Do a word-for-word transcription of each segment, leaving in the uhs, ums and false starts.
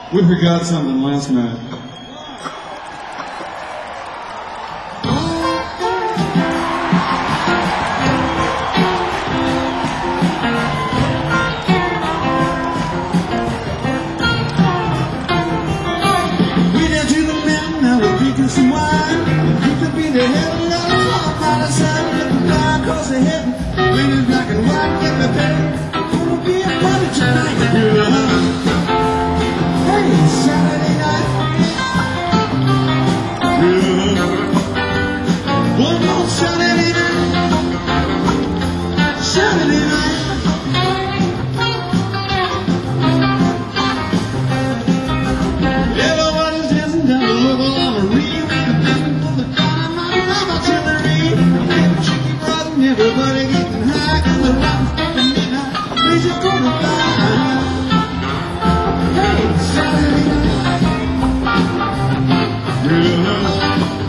We forgot something last night. We down to the mountain, now we're drinking some wine. You could be the heaven of the fall by the sun. Looking down across the heaven, raining black and white, get the bed. Gonna be a party tonight. Hey, Saturday night. One more Saturday night, Saturday night. Everybody's dancing down the local armory, dancing for the dynamite love artillery. Every chicky brother and everybody getting high, 'cause the rock's fucking midnight, we just gonna fly. Hey, Saturday night. Yeah.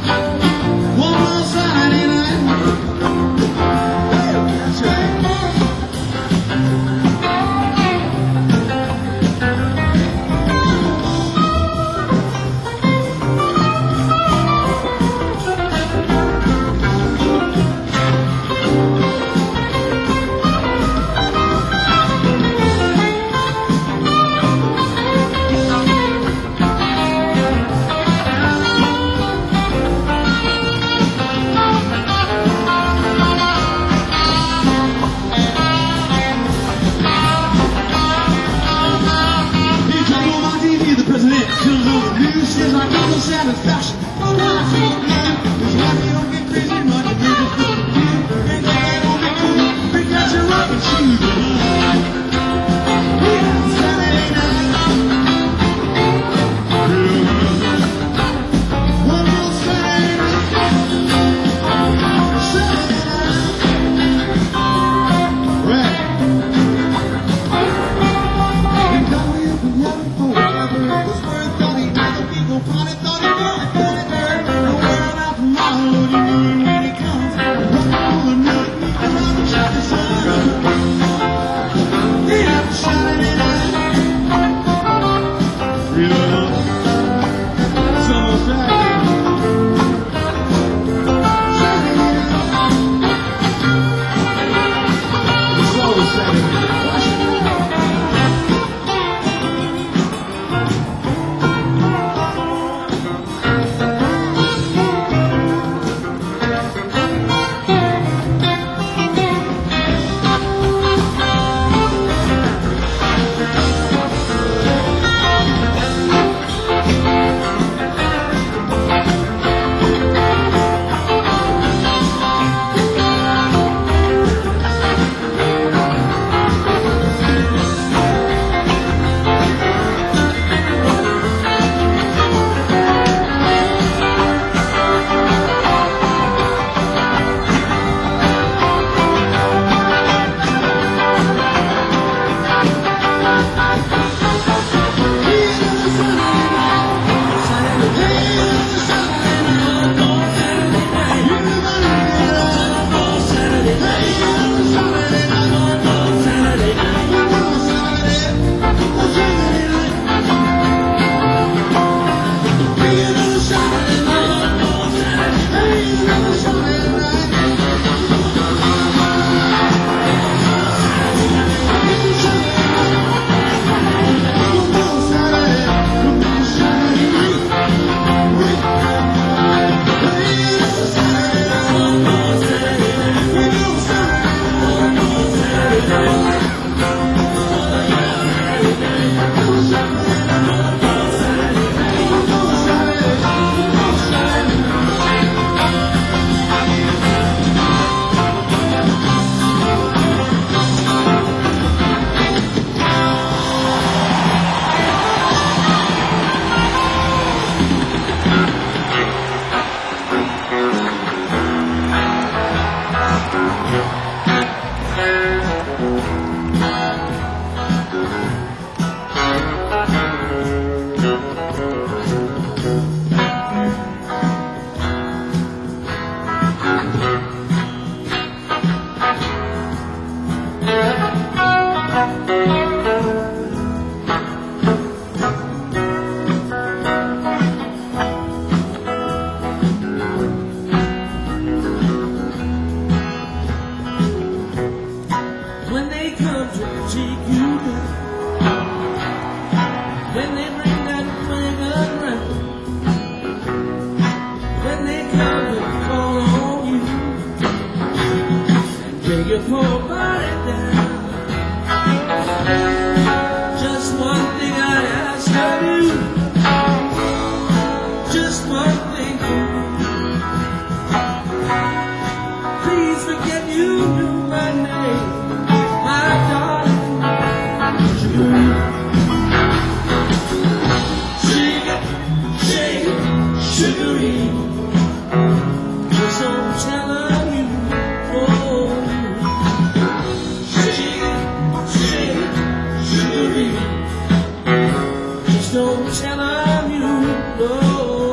Says I got no satisfaction. Oh, I feel man. It's like you don't get crazy money. You just put the deal. Ain't that gonna be cool? Pick out your rockin' shoes. Yeah, Saturday night. One more Saturday night. Saturday night. Right. You got me up and running for whatever it was worth. Party, thought it, thought it, thought it, thought it. when they bring that wagon round, when they come to call on you and bring your poor body down. Just one thing I ask of you, just one thing. Please forget you knew my name, my darling. Sugar, sugar, sugary. Just don't tell her you, oh. Sugar, sugar, sugary. Just don't tell her you, oh.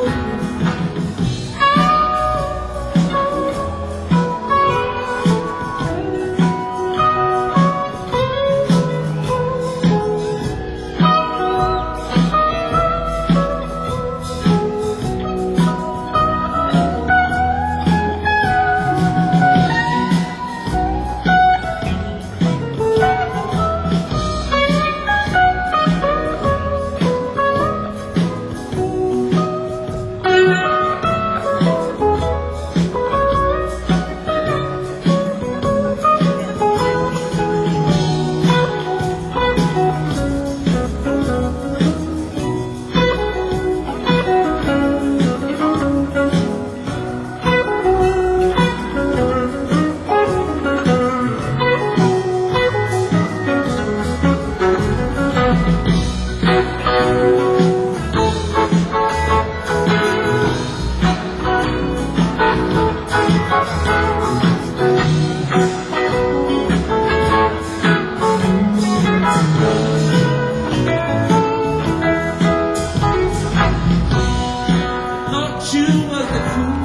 You was the fool,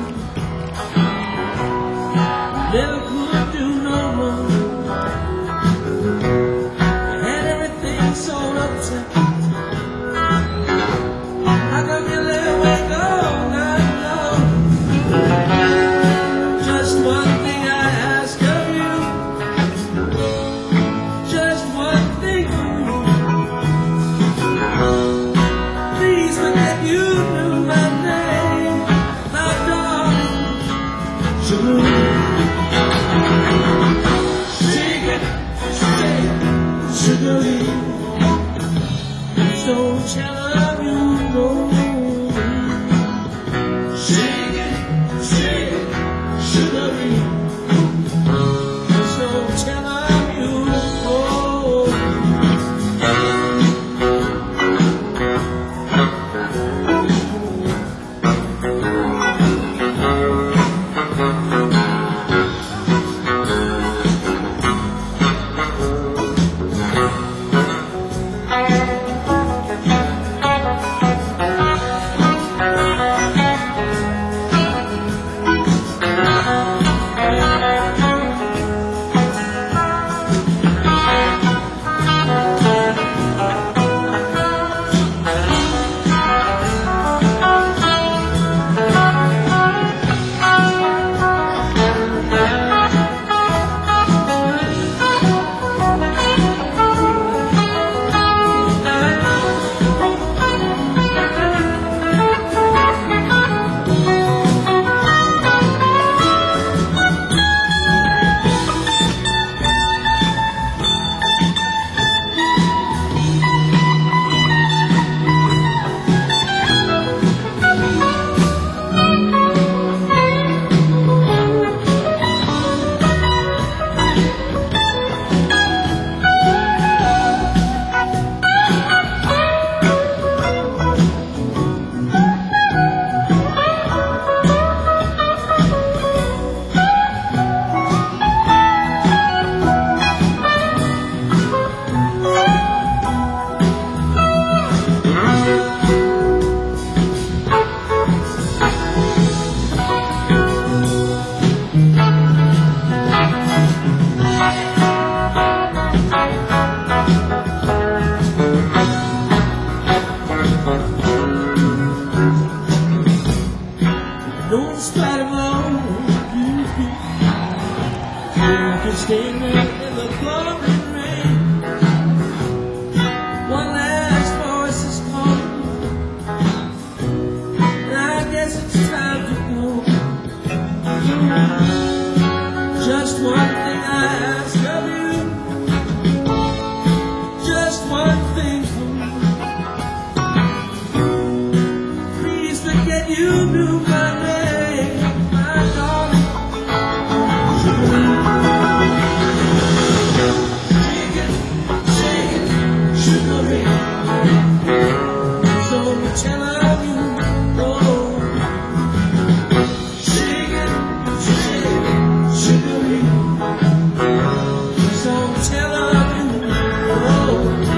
never could do no wrong. You had everything so uptight. How come you let me go? Not know. Just one thing I ask of you, just one thing. Please forget you knew my name. Sugar, sugar, sugary. So tell her you know. Sugar, sugar, sugary. So tell her you know. sugary. So tell her you know. Shake it, shake it, sugary. So tell her you know.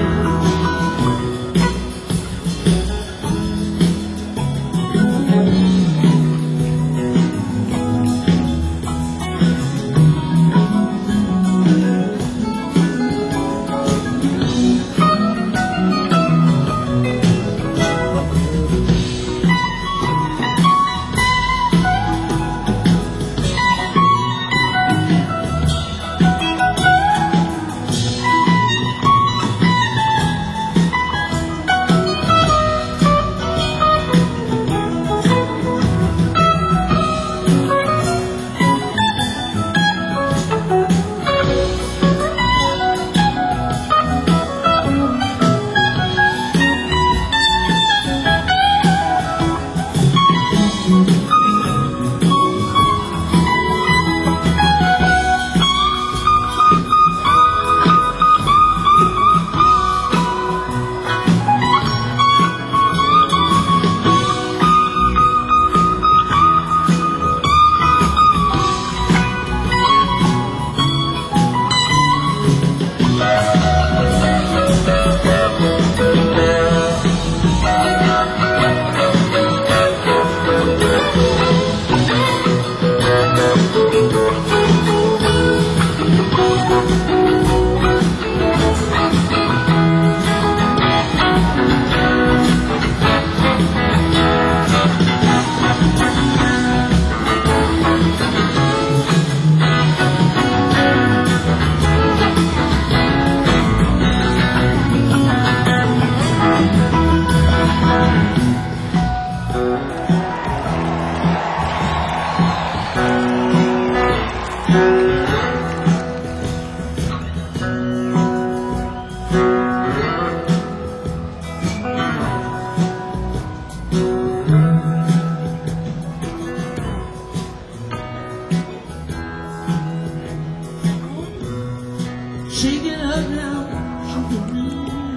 Shake it up now, sugary.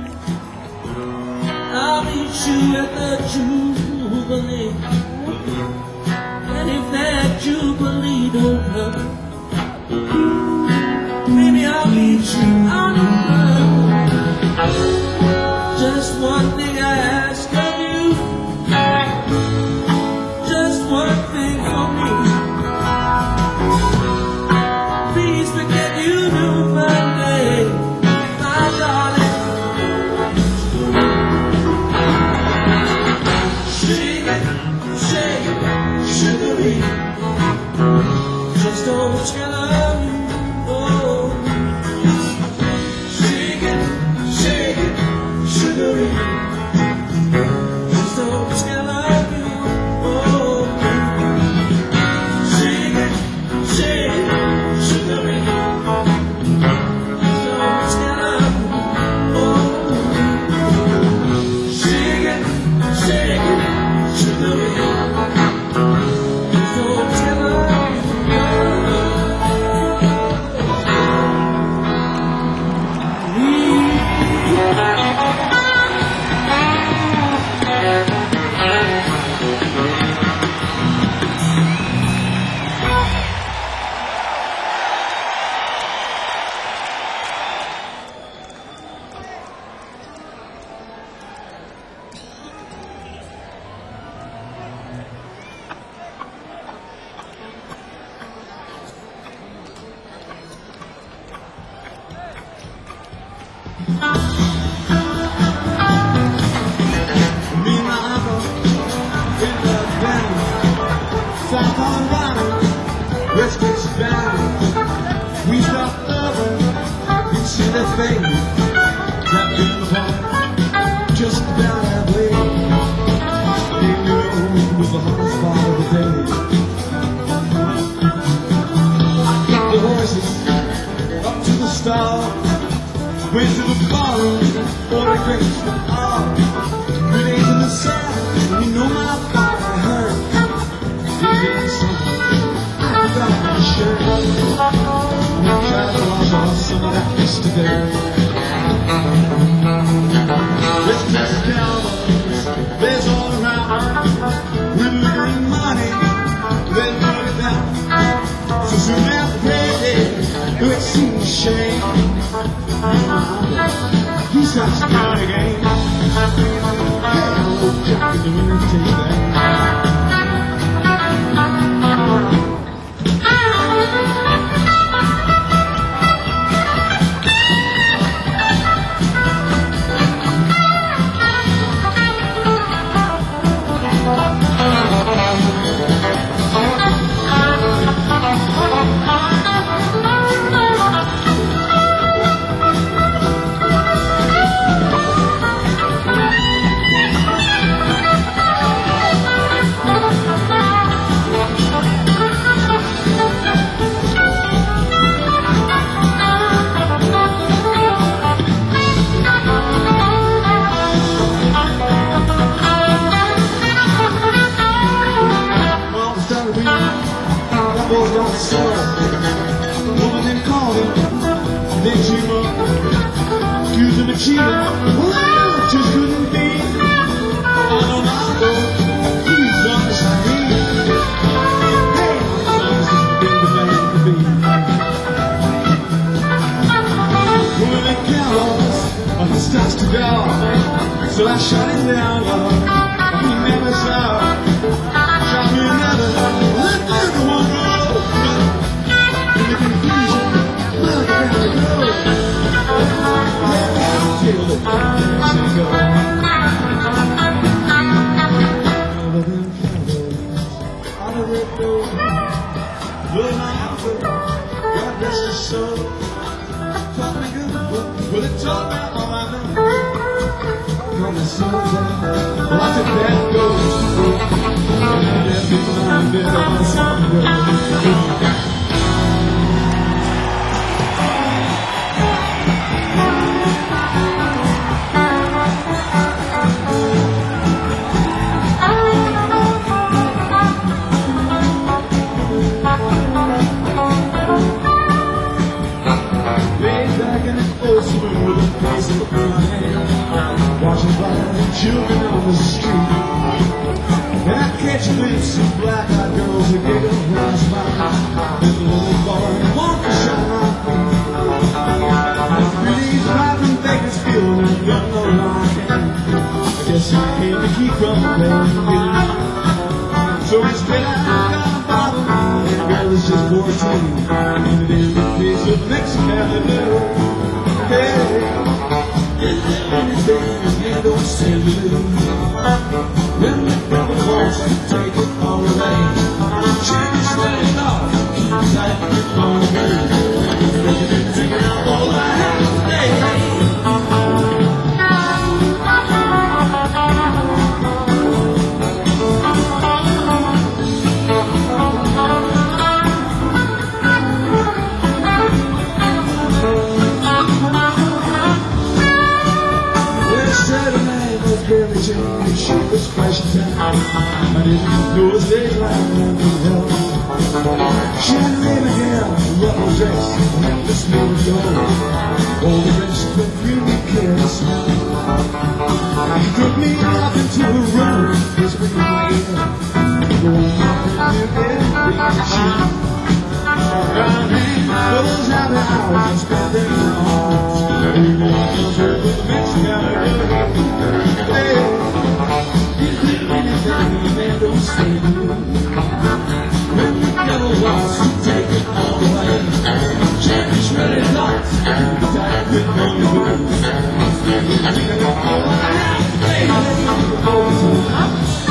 I'll meet you at the Jubilee. And if that Jubilee don't come, maybe I'll meet you on the road. Just one thing I ask of you, just one thing for me. Please forget you knew my name, my darling. Shake it, shake it, sugary. Just don't tell her you know. Shake it, shake it, sugary. Just don't tell her you know. Shake it, shake it, sugary. Just don't tell her you know. Shake it, shake it, sugary. Just don't tell her you know. Me and my uncle in the van, South Carolina, West Coast bound. We stopped over, we see that thing that came apart just about halfway. They knew it was the hottest part of the day. I got the horses up to the stall, went to the bar, ordered drinks for all. Three days in the saddle, you know my body hurt. Three days something, I forgot my shirt. We tried to wash off some of that yesterday. funny game. Hey, old Jack in the winter, take that. Boy got soul, woman then called him, then she up, accused him of cheating. Well, it just couldn't be. I know my boy, he's honest to me. Hey, honest has been the man to be. Woman then cows, on the stocks to go, so I shut him down, Lord, he never saw. Shot me another, let the one go. God rest his soul. Taught me good, well it taught me all I know. From the sun down, well I took that gold. And that big line bit on the sun road. Watching blind children on the street, and I catch a glimpse of black-eyed girls who giggle when I smile. There's a little boy who wants to shine my feet. Really driving Bakersfield, and I don't know why I can. I guess I came to keep from playing. So instead I got a bottle, and the girl is just fourteen, and it is the piece of Mexican Avenue. Hey. Is there anything you don't say to me? When the devil wants to take it all away, change my love, like it on me. Taking out all I have today. She was fresh down. I didn't know it stayed like nothing else. She had laid hair, ruffled dress, and the smell of gold. All the rest but really cared smell. He took me up into a room, whispering in my ear, going up into every cheek. Around me, those happy hours I spent there alone. You know I felt her with the Mexican. Man, don't stay blue. When the devil wants to take it all away, change really lots, that with no blues. Taking all I have to say.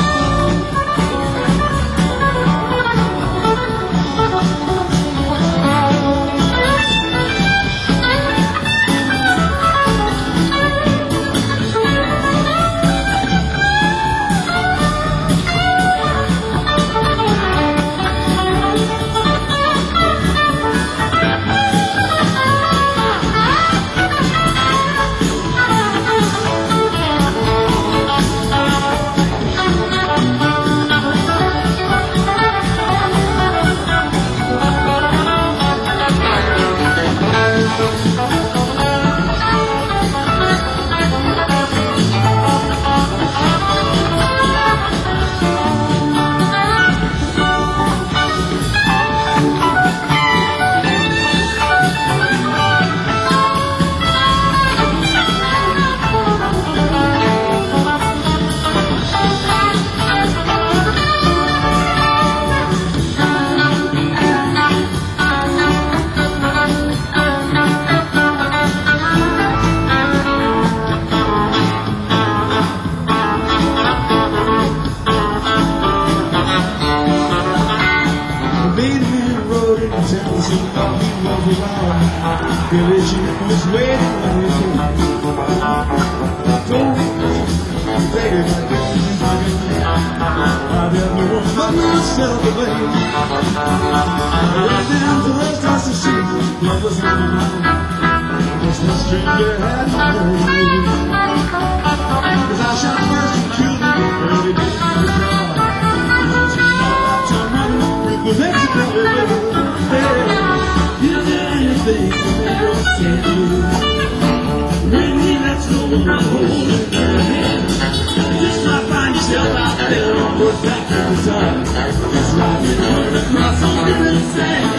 Billie Jean was waiting on his hand. Don't baby, like this is my good man. I've got no one but myself to blame. Right down to her starts to see love was not alone. Just a stranger had my name. Cause I shot first and killed him early days in the car. Once he knocked on me with the Mexico river. Hey, is there anything that you can do? Really, that's the one I'm holding their hand. Just try to find yourself out there on your back to the side. It's like you're running across on the sand.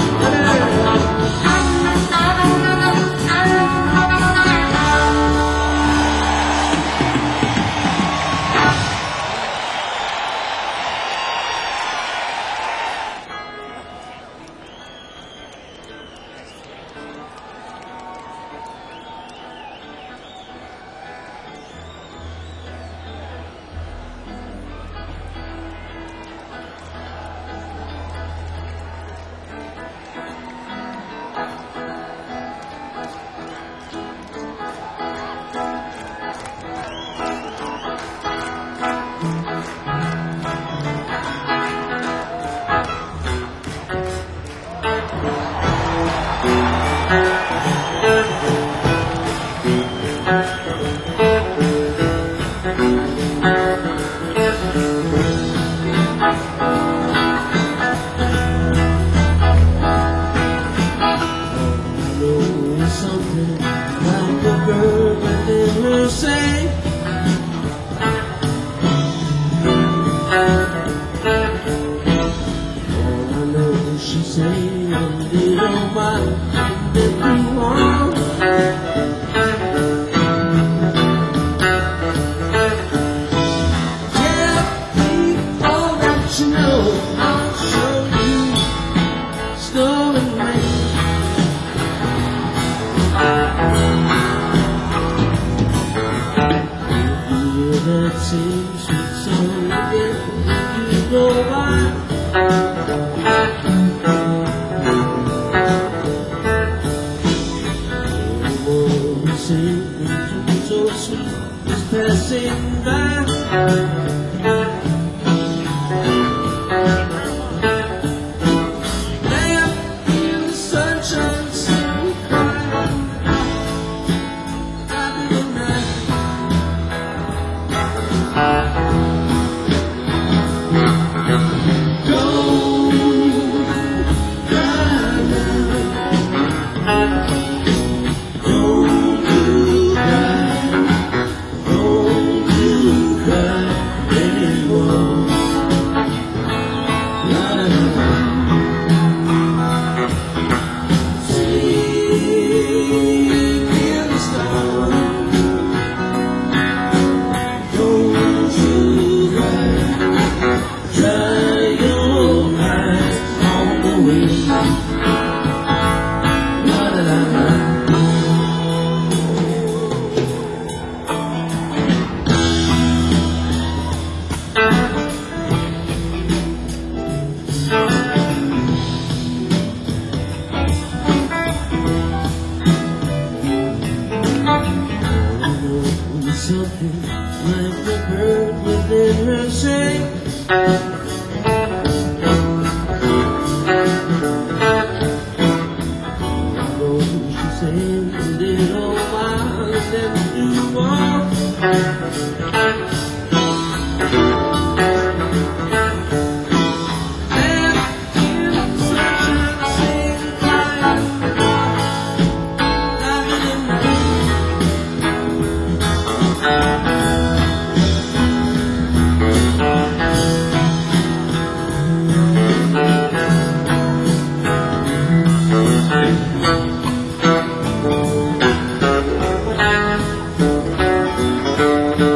Something like a bird within her say. All I know is she say, and you don't mind if you want. Tell me all that you know, I'll show you stolen rain. That same sweet song again, you go by. The world we sing, so sweet, is passing by. There in the sunshine, singing, crying, happy night. Something like the bird within her shade. Although she said a little while and then you walk. Thank you.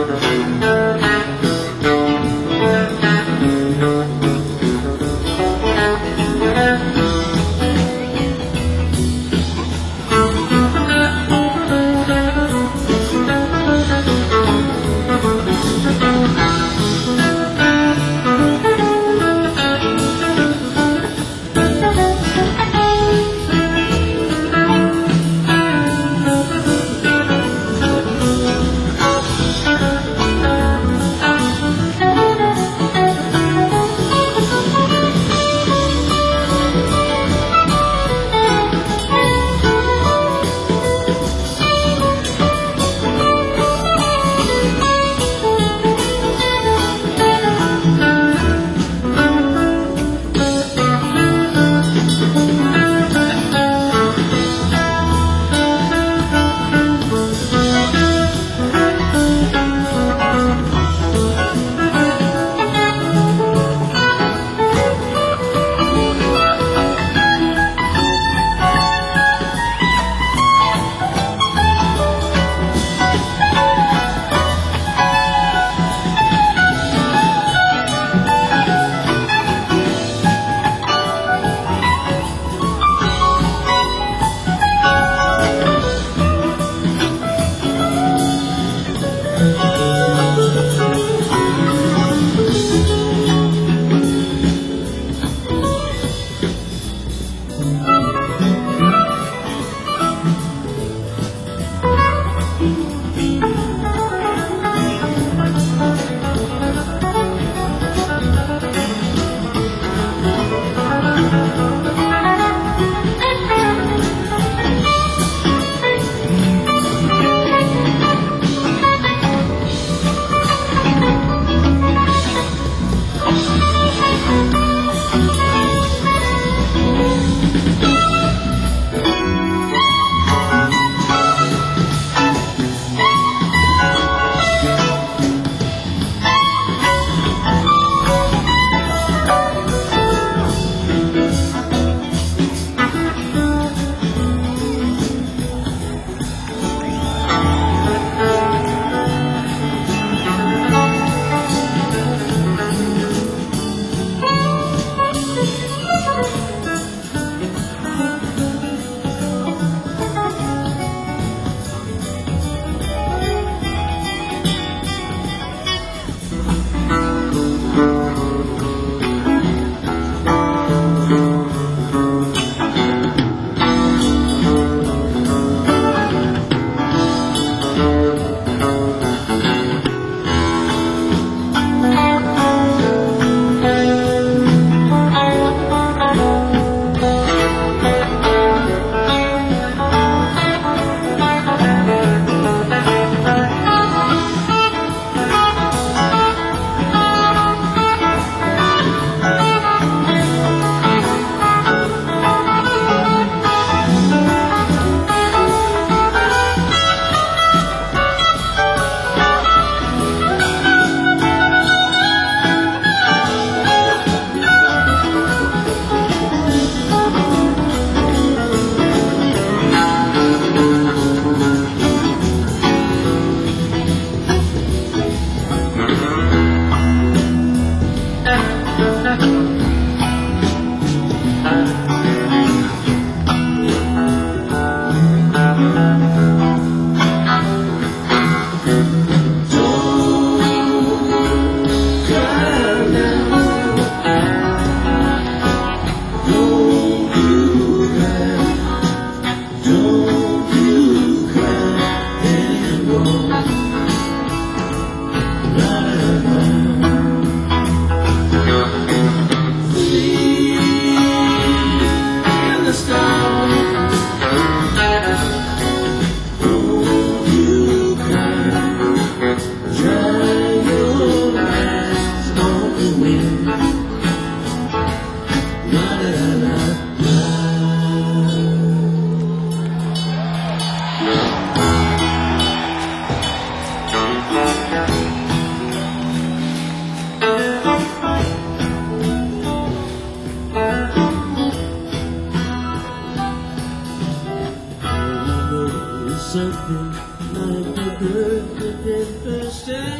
Something like a bird within first day.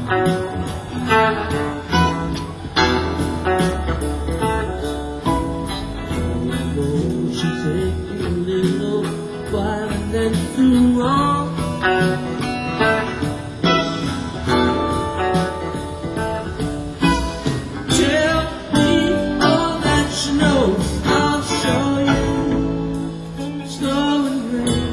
Oh, she take a little while and then through all. Tell me all that you know, I'll show you. Snow and rain.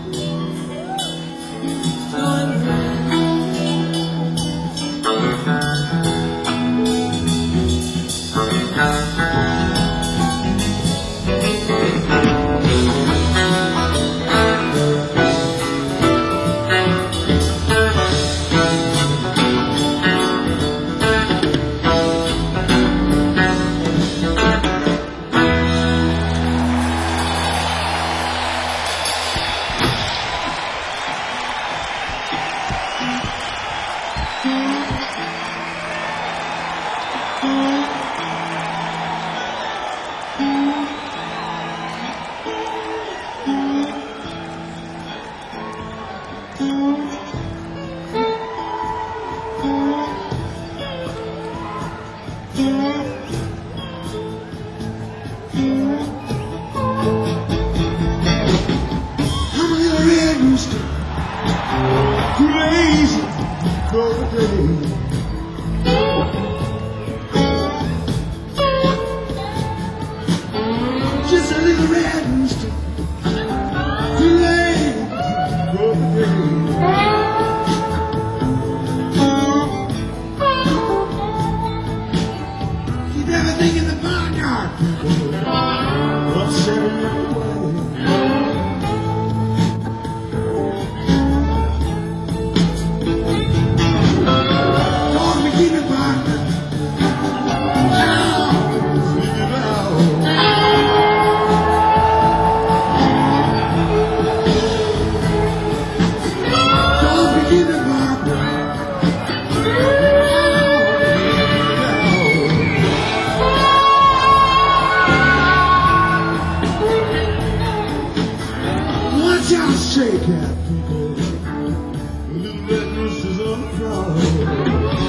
Crazy for the day. Just a little red rooster, crazy for the day. Keep everything in the barnyard, people. Upset it away. Just shake it, people. Little red roosters on the prowl.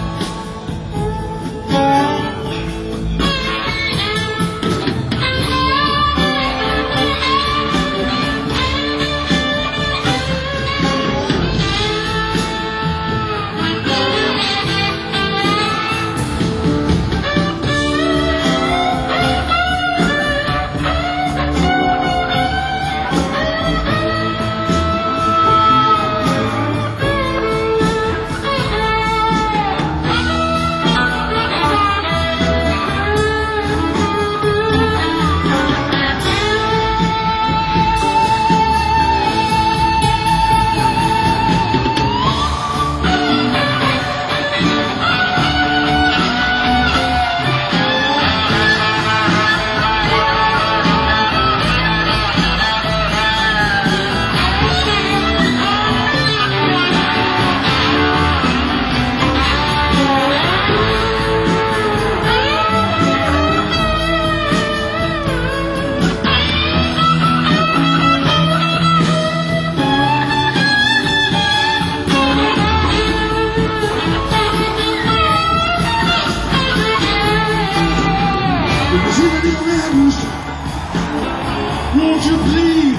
Won't you please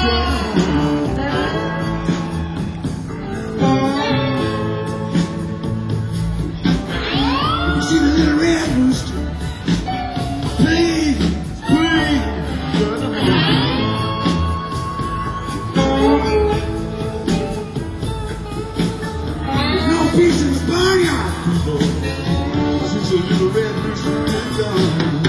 you see the little red rooster? Please, please, there's no peace in the barnyard, people, since the little red rooster is gone.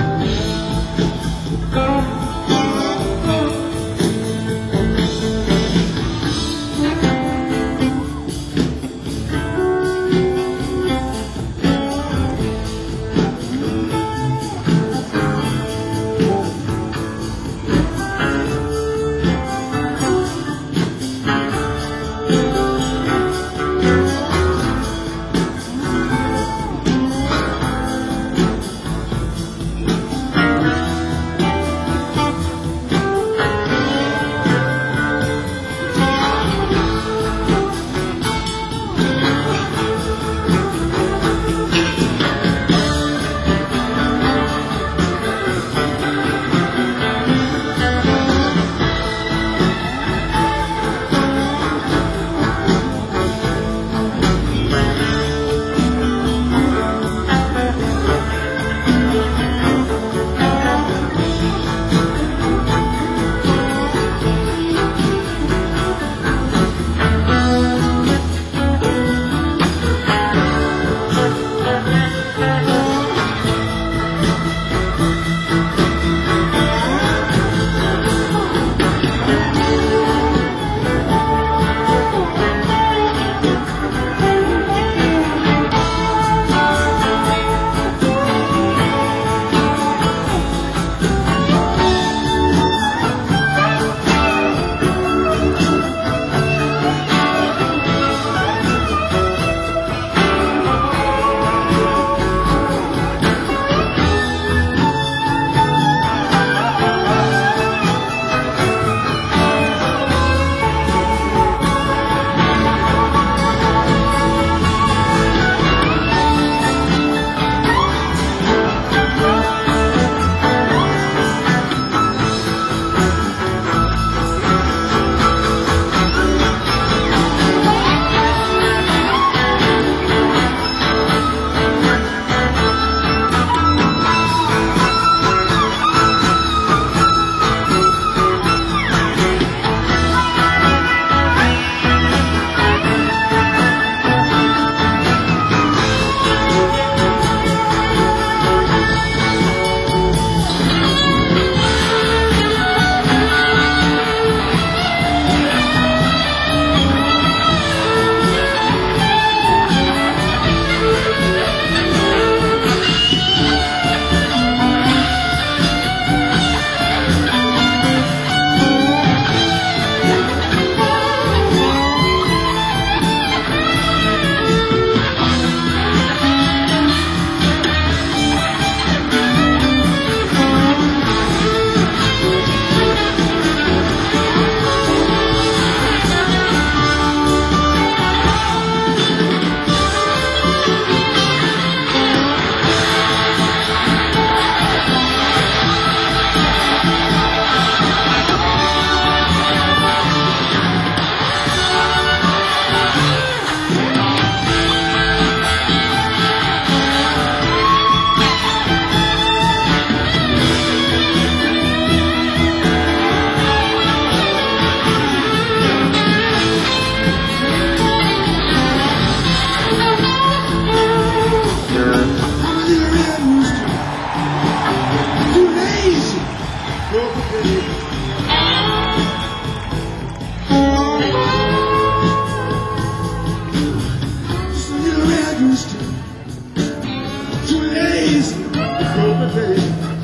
used to. Too lazy to go to bed.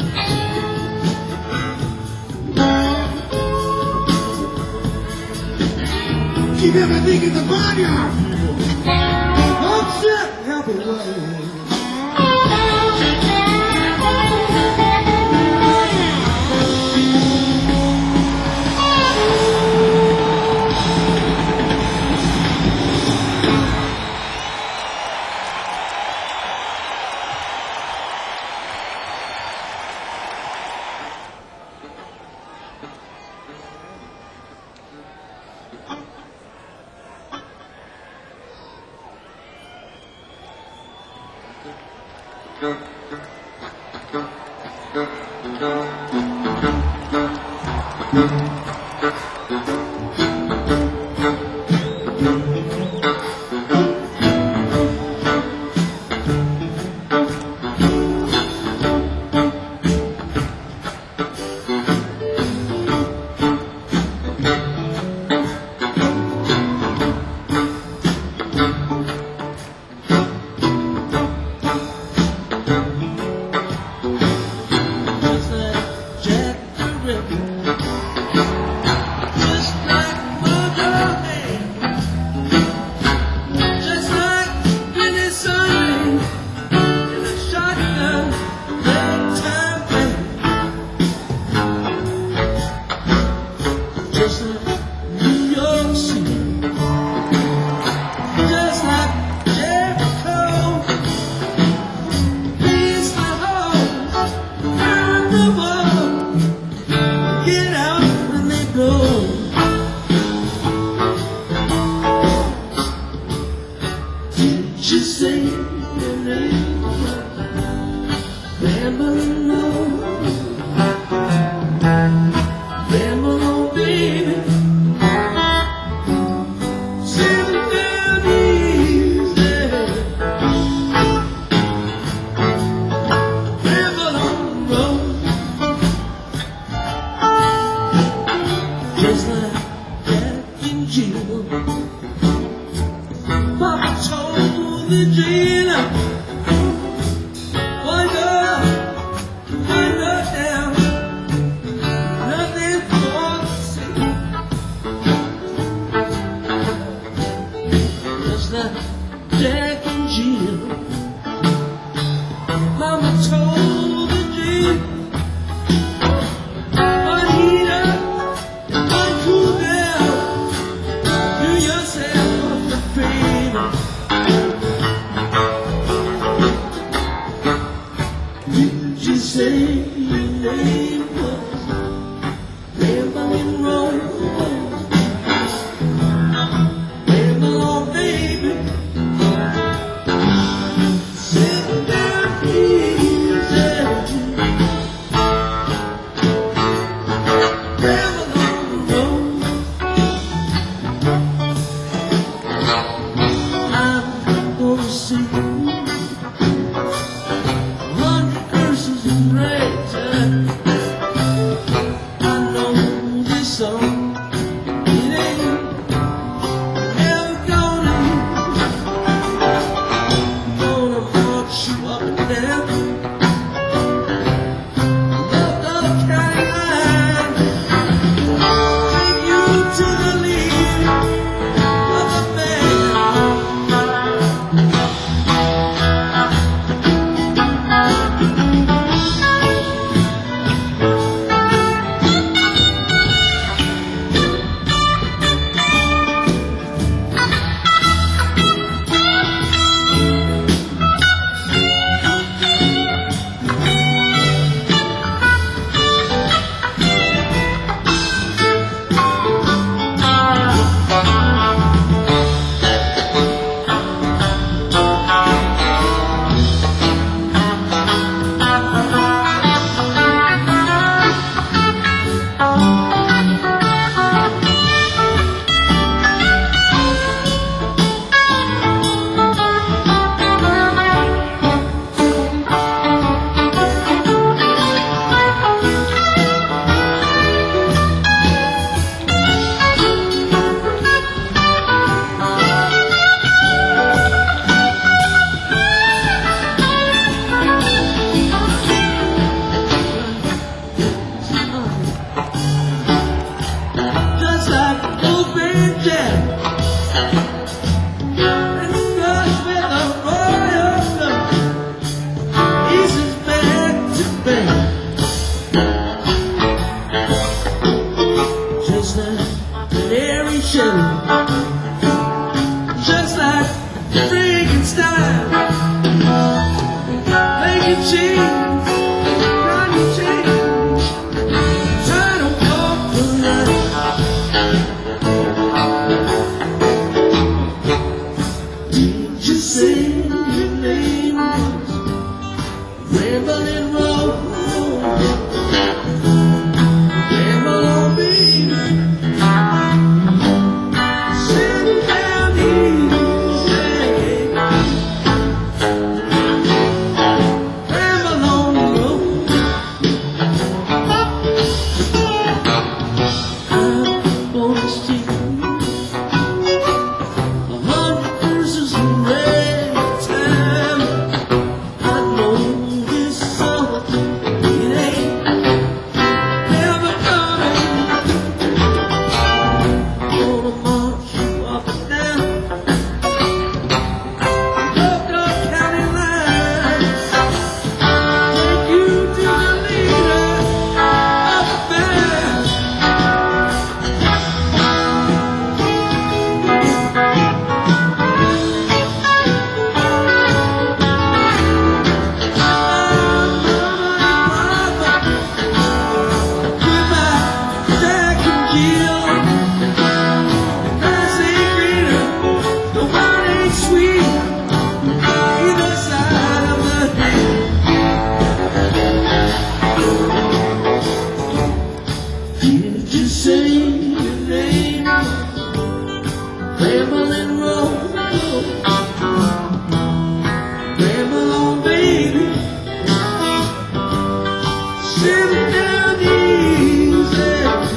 Keep everything in the barnyard, people. Upset, happy way. Just say your name, Ramblin' Rose, Ramblin' on, baby, sitting down easy, Ramblin' on the road, just like Jack and Jill. Papa told the jailer, wind up, wind up down, nothing more to say. Just like Jack and Jill. Mama told the jailer, one heat up, one cool down, do yourself a favor. You say your name was Ramblin' Rose, Ramblin' on, baby, just say your name was Ramblin' Road. Ramble on, baby. Sit down easy. Ramble on the road. I'm gonna see say your name, Ramblin' Road. Ramble on, baby. Sit down easy.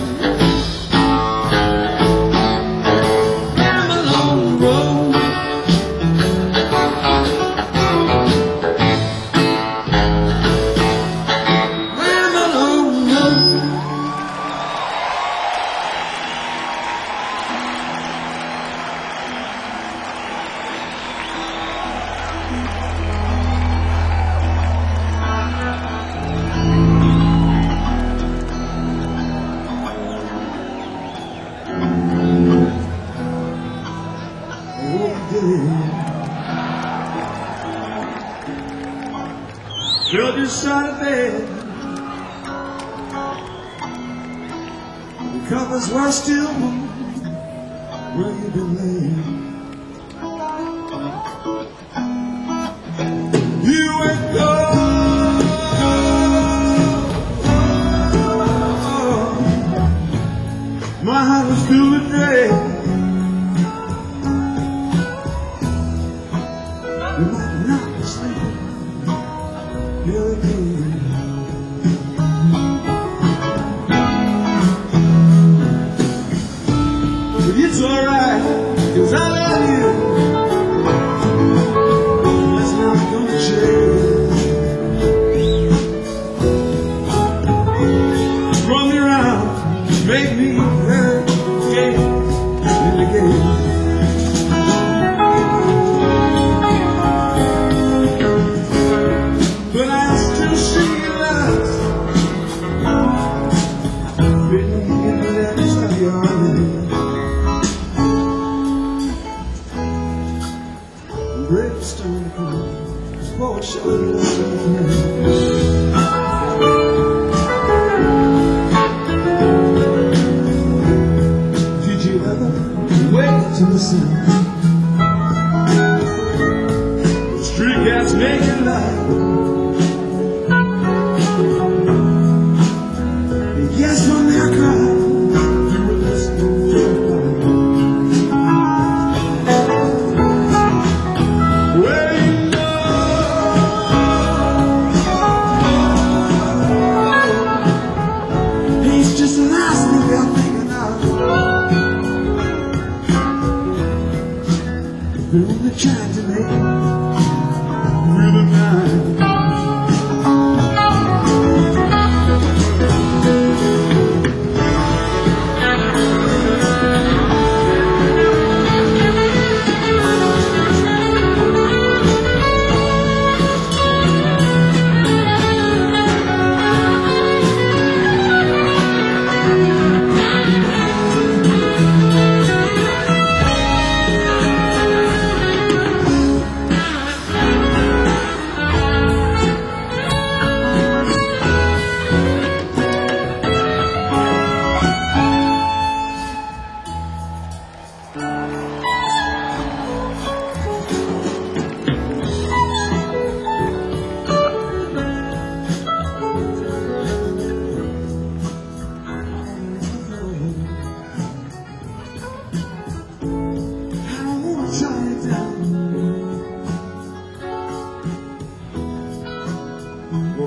Ramble on the road. Ramble on the road. Girl, just side of bed, the covers were still warm where you been laying. You were gone. My heart was filled with dread. You might not be sleeping. But it's alright, 'cause I love you. That's not gonna change. Run me around, make me hurt again and again. But I still see your eyes written in the letters of your name. Brimstone comes for showing us Did you ever wait to listen? Street cats making life. Yes, when they're crying, you were listening to them. Well, you know, he's just a nice thing I'm thinking of. But when they're trying to make it through the night,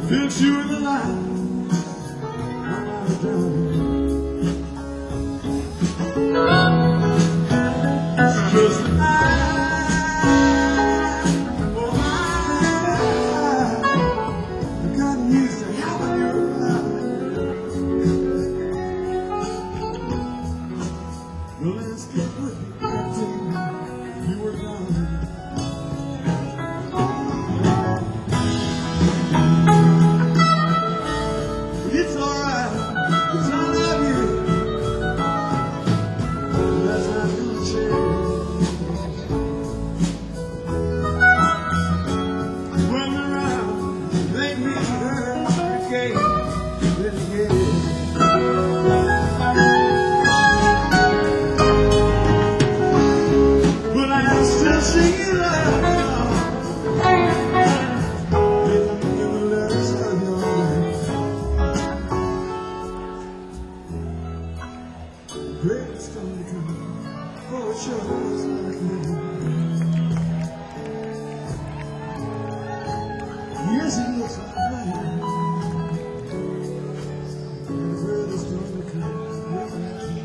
Built you in the light. I'm not drowning. Just I, oh I, I got used to having you around. The landscape would be breathtaking. You were gone. It's alright, 'cause I love you. That's not gonna change. Run around, make me hurt again, then again. But I still sing love. In the letters of your lips. Great's gonna come for shows like me. Yes, it looks like rain. And the great's gonna come for me.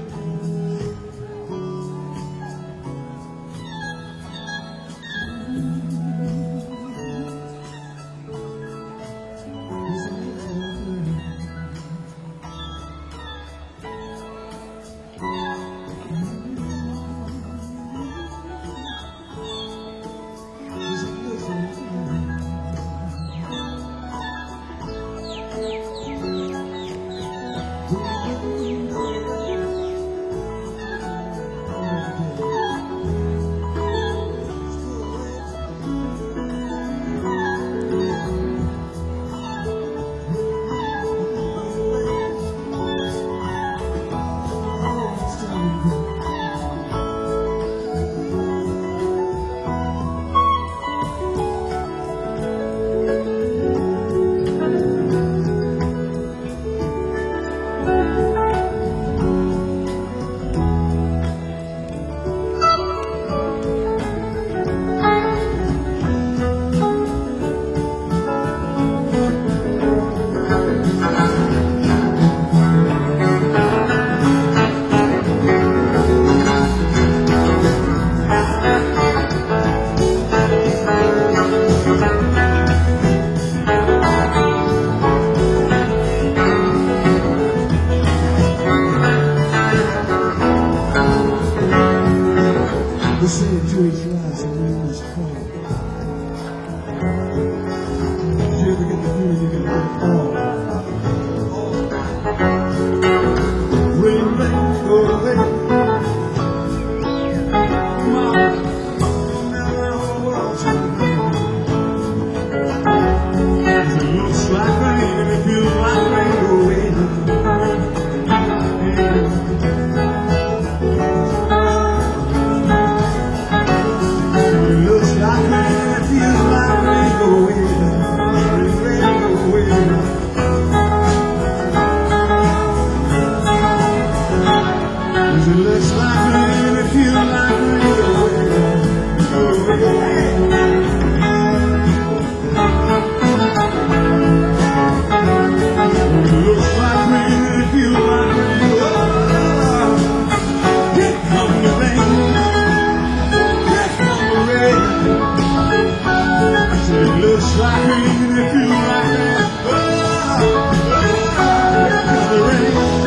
They say to each rise and rain is cold. Did you ever get the feeling you can let it fall? Rain, rain, go away. Come on, never the whole world to me. It looks like rain and it feels like rain, go away. It looks like rain, it feels like rain, go away, go away. It looks like rain, it feels like rain, go away. Here comes the rain, here comes the rain. It looks like rain, it feels like rain, oh, oh, here comes the rain.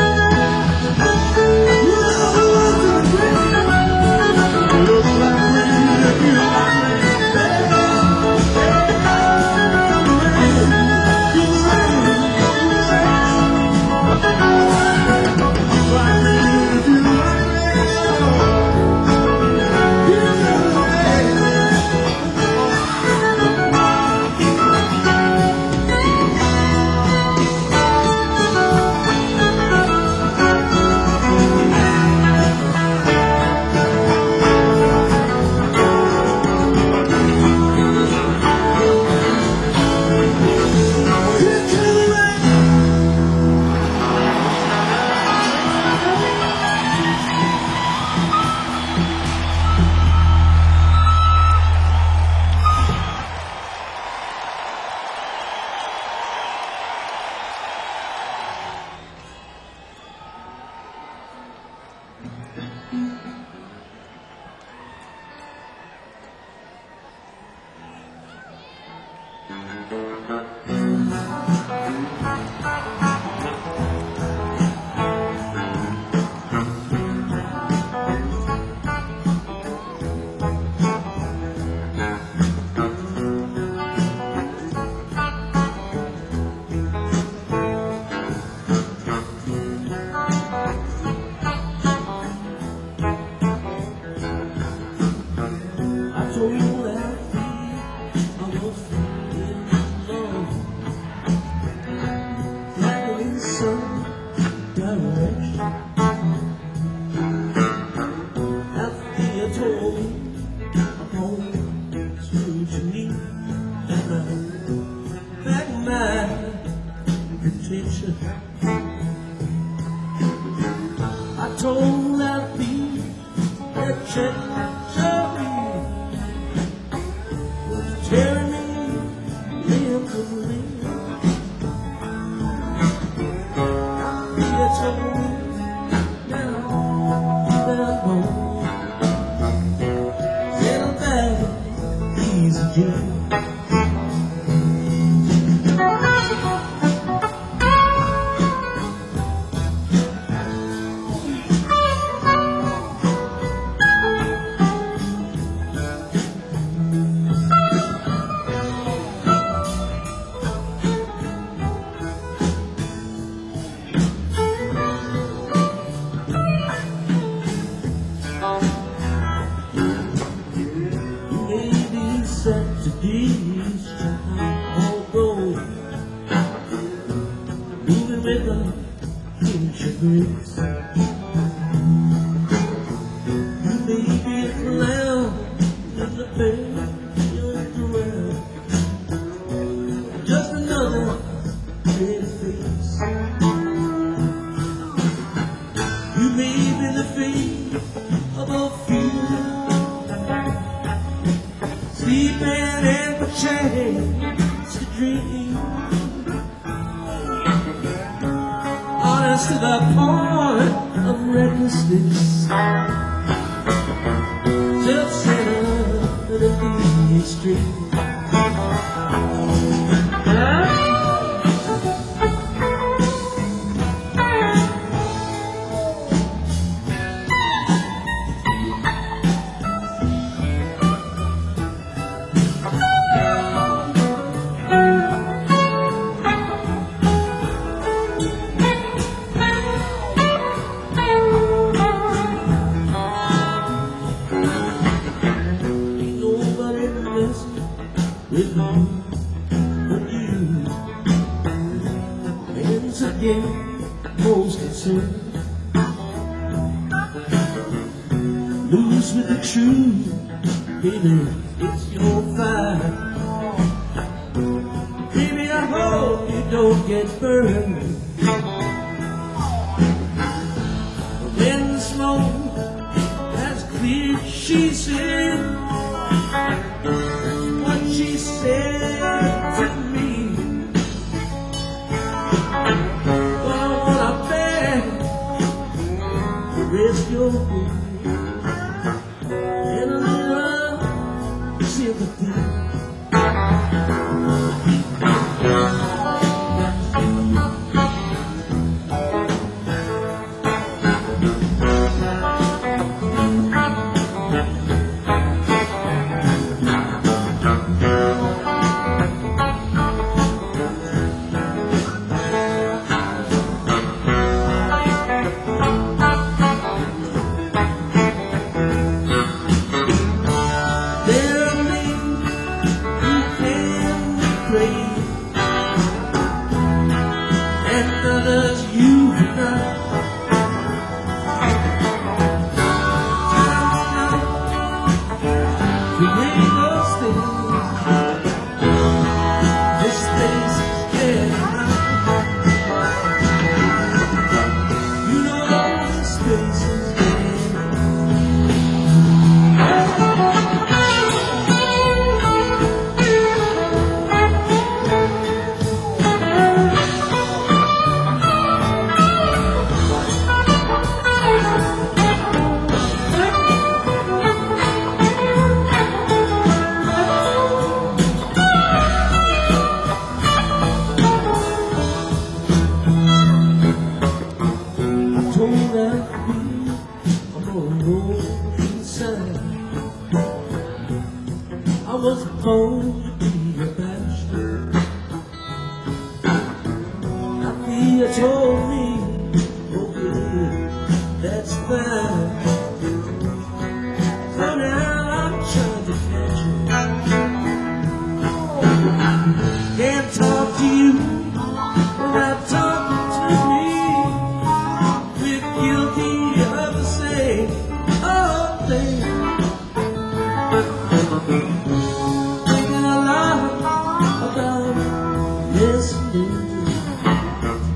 attention. I told that thief that treachery was tearing me limb from limb. He told me, now you better go, settle back, easy Jim. These although moving with a future grace, you may be a clown in the pale around, just another pretty face. You may be the fate of a few sleeping in the chains to dream, honest to the point of recklessness, self-centered to the extreme. With you, but you, and again, most concerned, lose with the truth, baby, it's your fight. Baby, I hope you don't get burned. When the smoke has cleared, she said, she said to me, but I wanna beg to risk your food and a little sympathy. And others you know, create those things. This space is dead. You know this space is dead. I was supposed to be a bachelor. After told me, okay, that's fine. So now I'm trying to catch you. Can't talk to you without talking to me. We're guilty of the same old thing. Thinking a lot about this.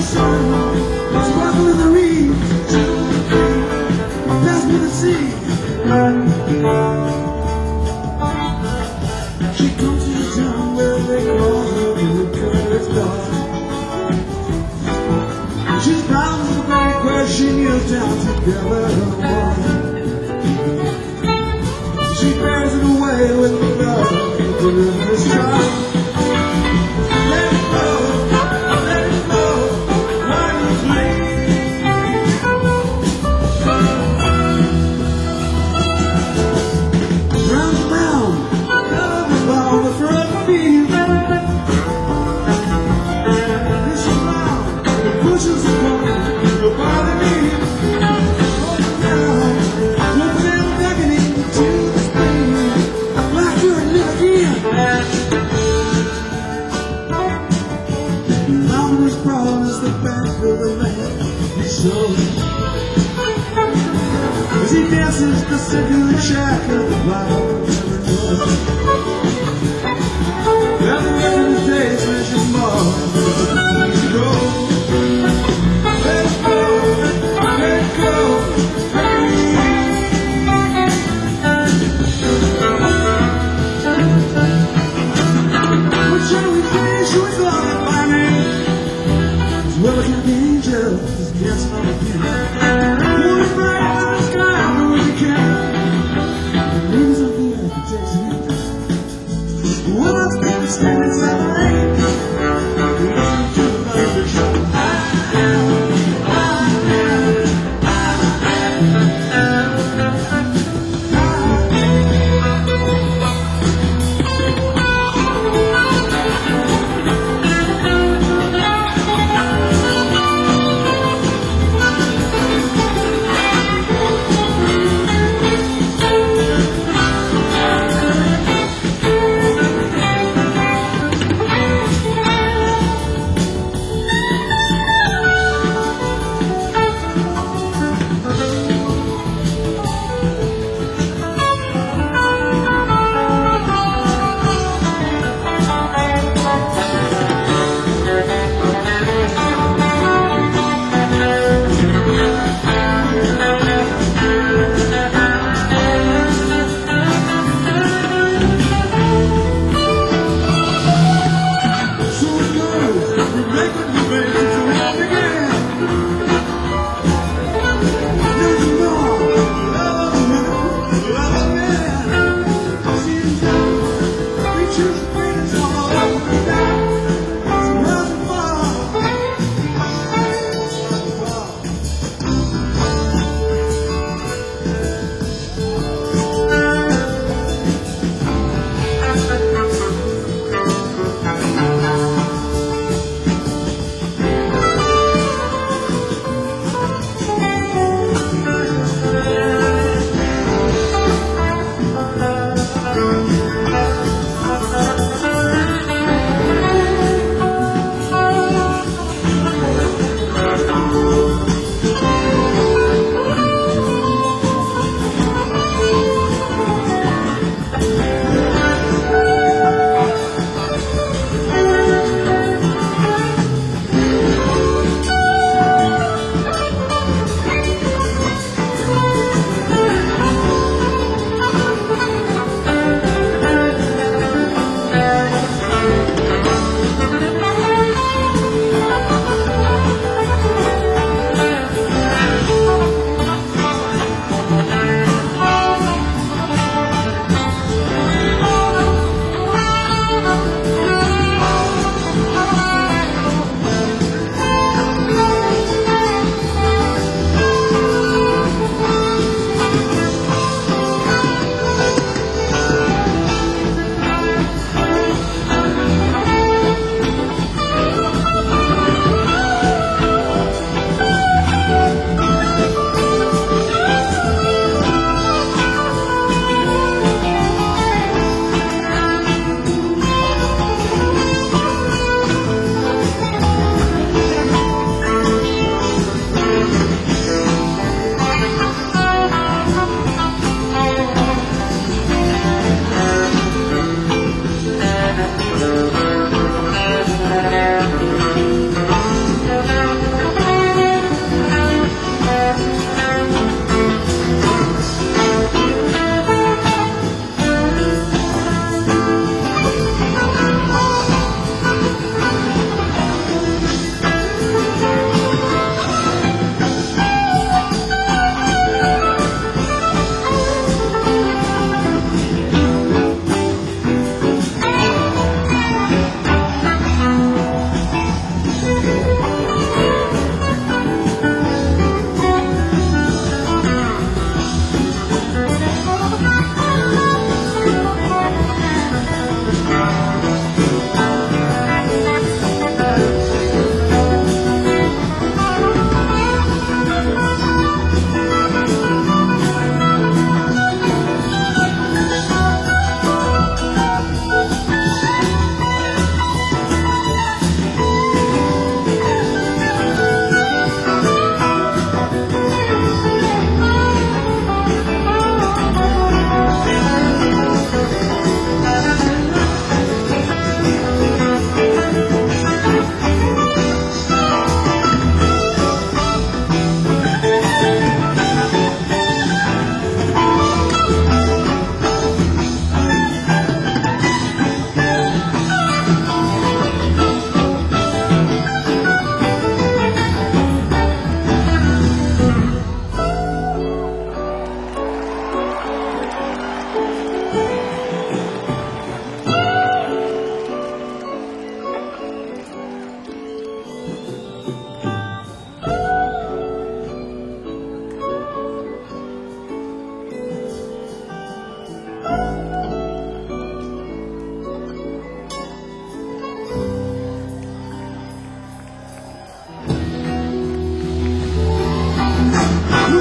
sun, sparkle in the reeds. Two, three, pass me the sea. She comes to the town where they call her the Curtis Dog. She's bound to the bank where she kneels down to gather her water. She bears it away with the love of the river's child. Let it go, let it go, wildly. Round and round, love about the front feet. This is loud, it pushes upon your body beat. Open down, open and beckoning to the spring. Like you're in it again. Mountain is proud as the back of the land. He shows as he dances the circular shack of the wild never knows. Never in the days when she's more. Go, let it go, let it go, baby. What shall we say? She was loved by me. Well, I can't be angel, just dancing on the piano. Moving bright in the sky, I know you can. The leaves of the earth protect you. Well, I'm still standing inside the rain. Listen to the thunder shout.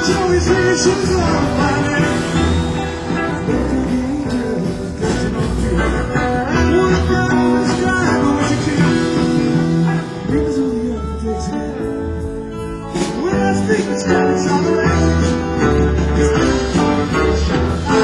tell me, say she's gonna find it. But the angel doesn't know you. And one of them always crying for what you do. Because of the other takes it. When I speak, it's coming, it's all the language. It's not a conversation.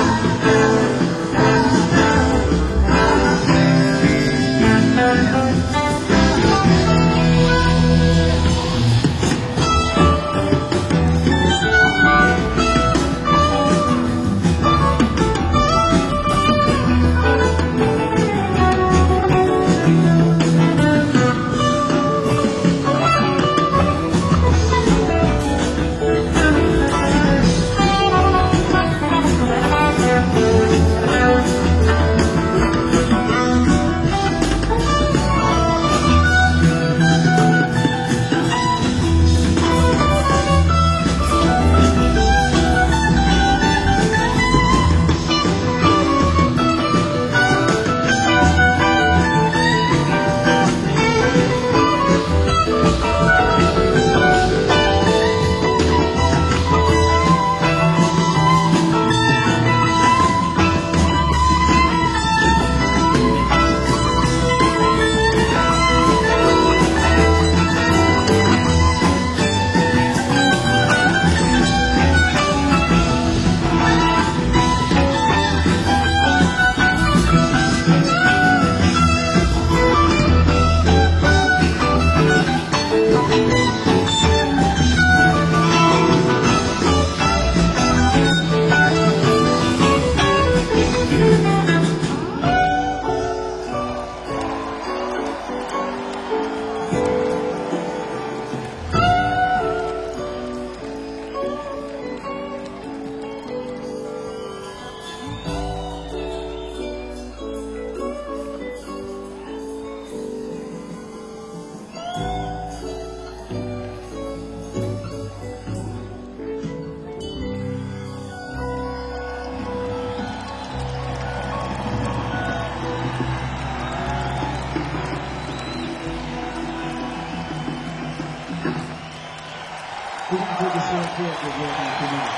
We can do the same thing with your tonight.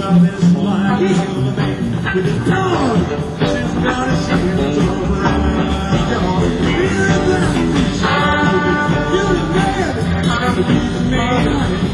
about this life, you're the man with the dog. She's got a shield over her dog. You're the man, you're the man, you're the man.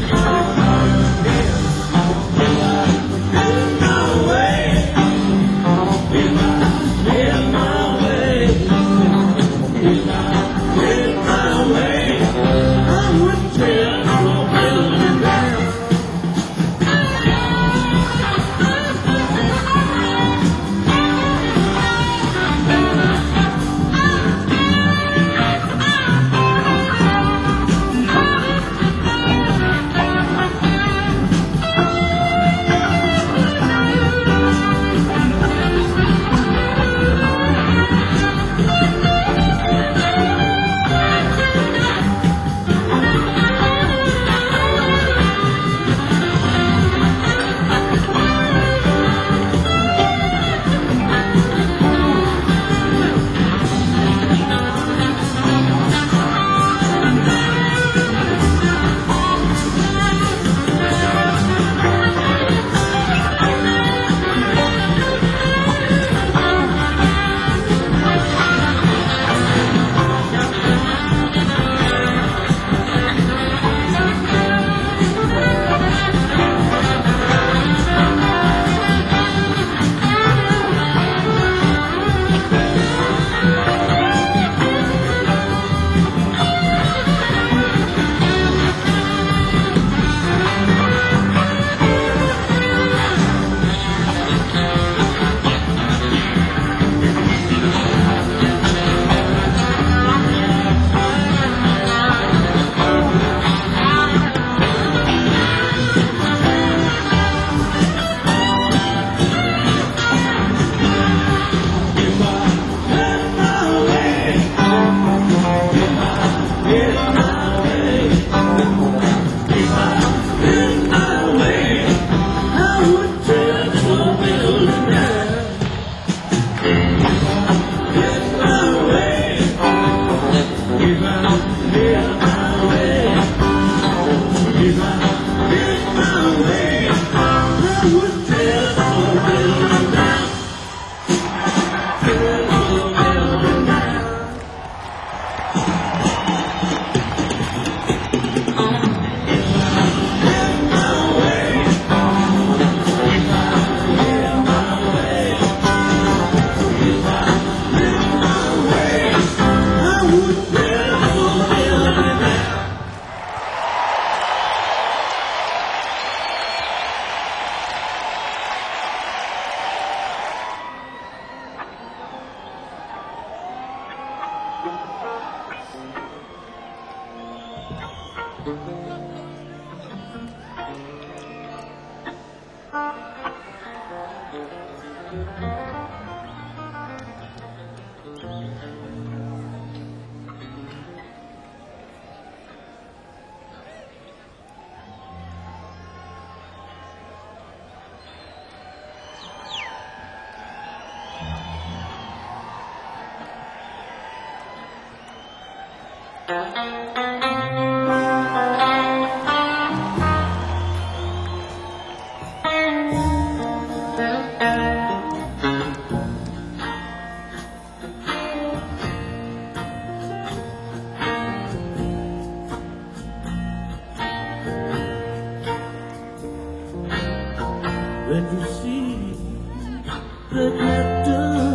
When you see the captain,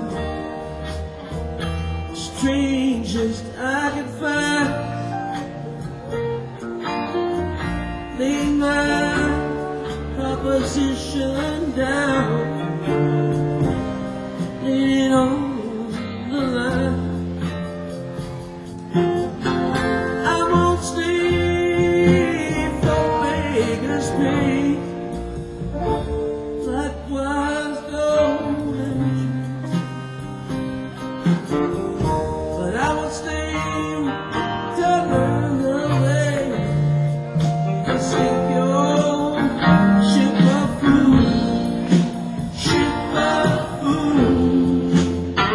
strangest I can find, lay my proposition down, lay it on the line. I won't stay for beggars pay. Likewise golden shoes, but I will stay to learn the way to sink your ship of food, ship of food.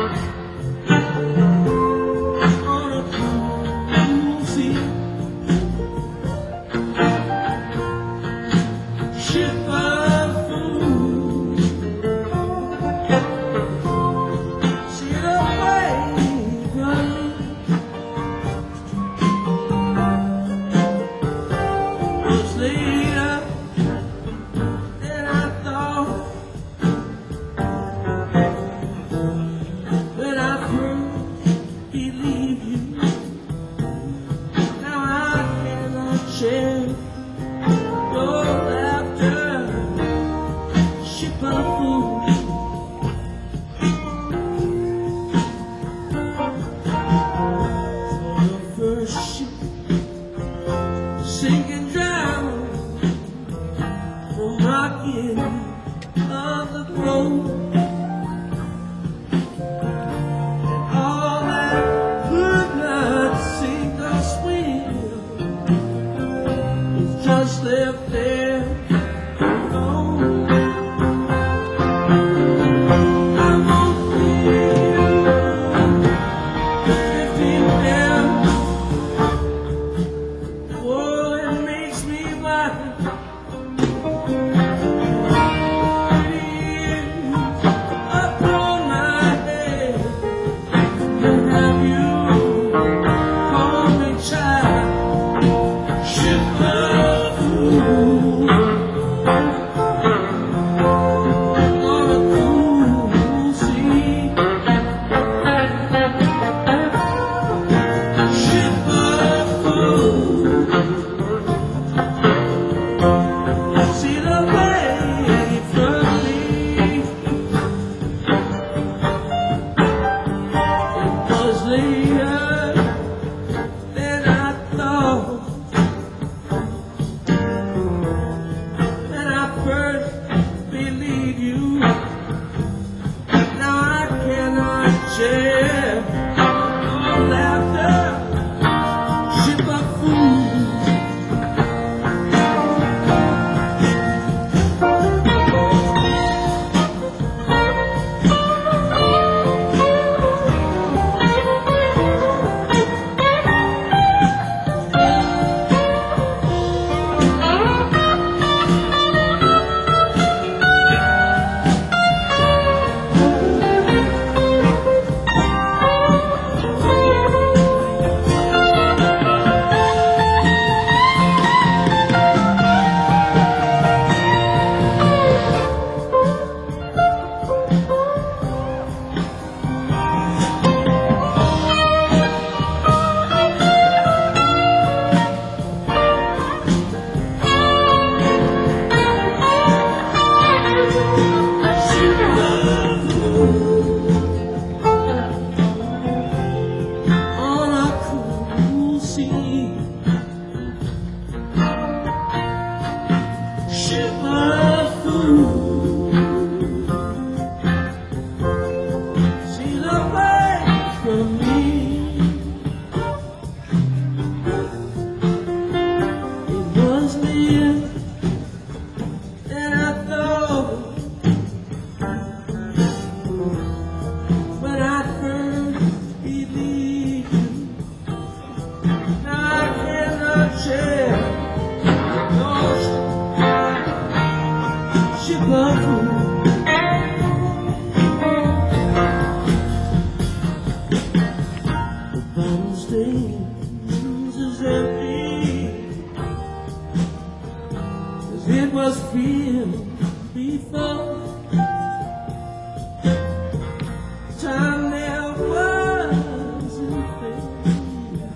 a fool. The bottle stains as empty as it was filled before. Time there wasn't fading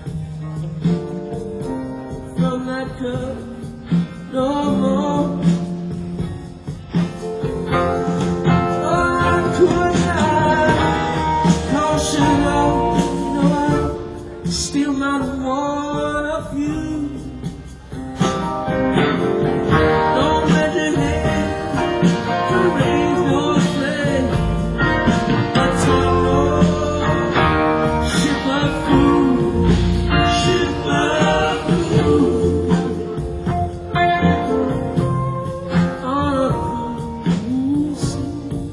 from that cup no more. Oh, I could not caution on, you know I'm still not one of you. Don't let your hand erase your slave. But tomorrow, ship of food, ship of food, on a cruel sea.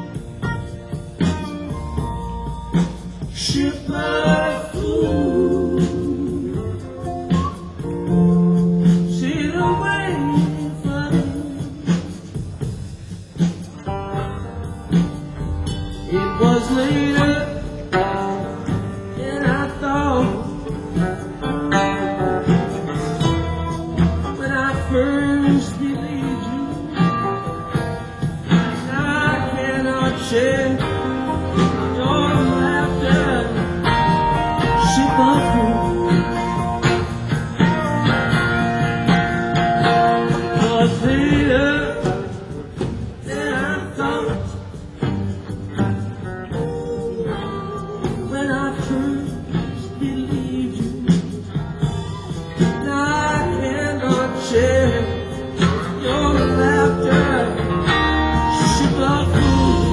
Ship of food, sail away from you. It was later than I thought when I first believed you. And I cannot share your laughter, ship of food. It was later than I thought when I first believed you. And I cannot share your laughter, ship of food.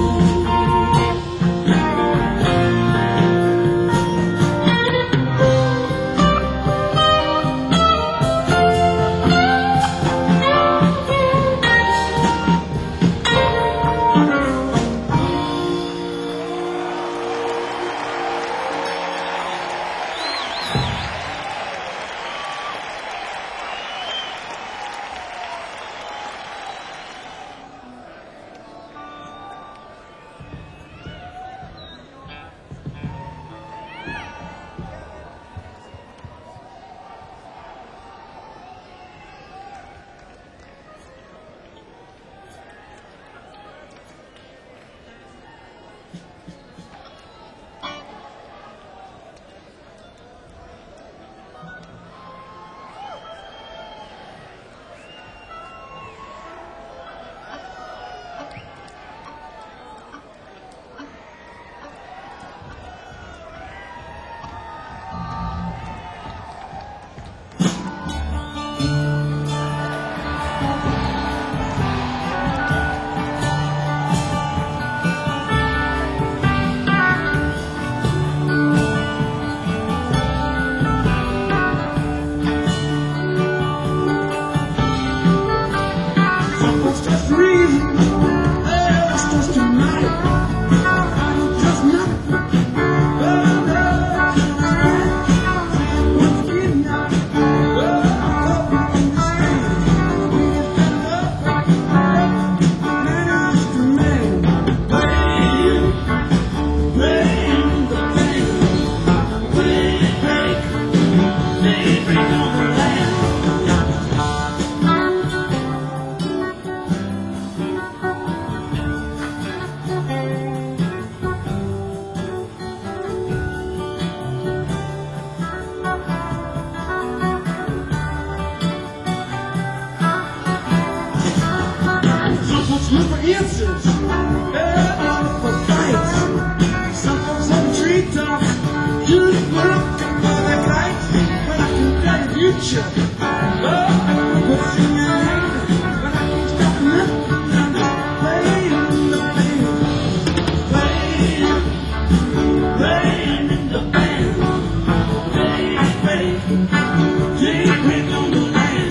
It's just reason, oh, it's just a night, just nothing. Oh, no, once again now, oh, man is the man, playing, playing the band, playing, playing, they bring on the land. Look for answers, yeah, look for fights. Some folks on the treetops just looking for the kites. But I can tell the future, oh, what's in your hand? But I can't stop nothing. I'm just playing in the band, playing, playing in the band, playing, playing, playing on the land.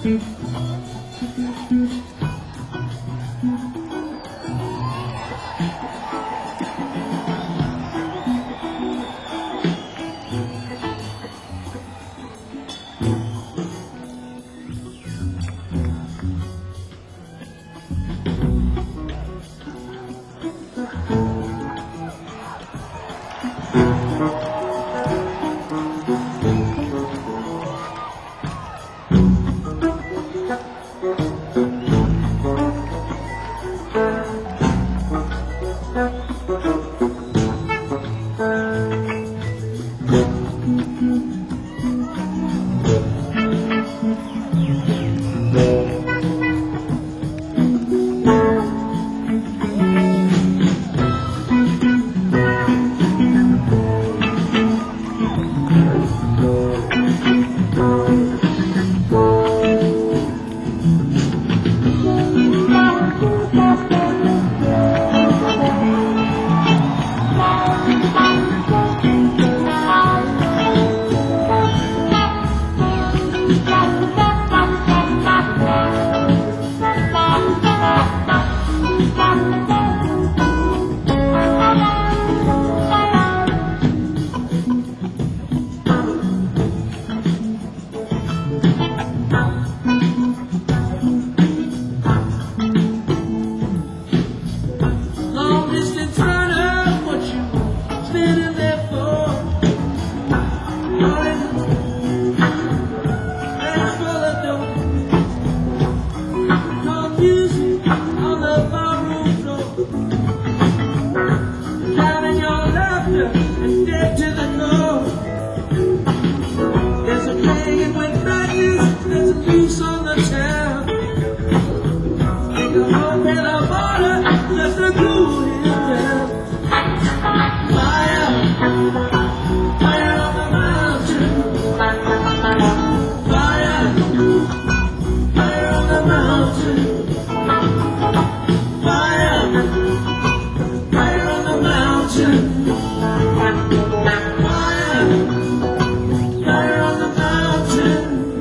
Long distance runner, what you standing there for? Running, and full of dope. No music on the barroom floor. Drowning your laughter and dead to the core. There's a pain with madness, there's a peace on the town. Take a hope and a border, just to cool him down. Fire, fire on the mountain. Fire, fire on the mountain. Fire, fire on the mountain. Fire, fire on the mountain.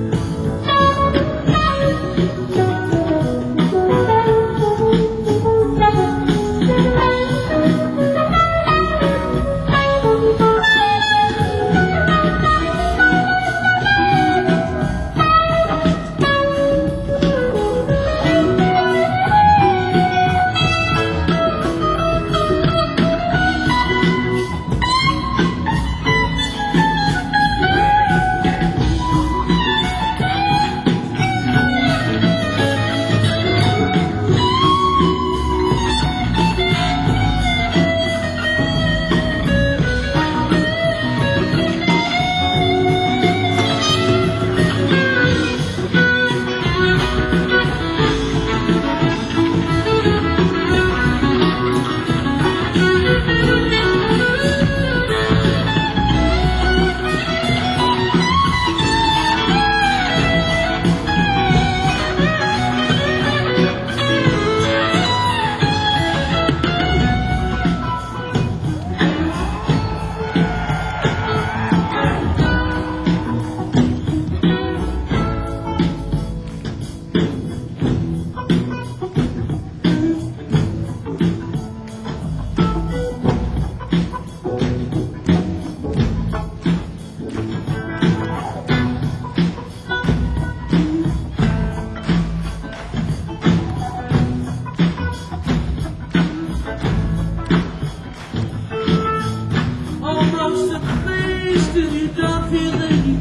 Almost a place that you don't feel the heat.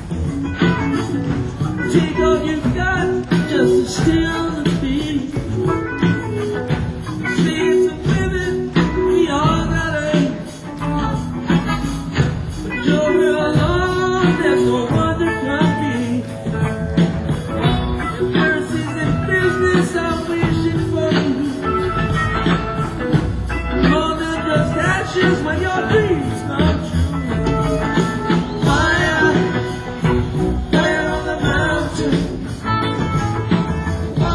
Take all you got just to still the beat. Slaves and women, we all got hate. But you're alone, there's no one to compete. If nurses in business are wishing for you, more than just ashes when your dreams come true. Fire, fire on the mountain.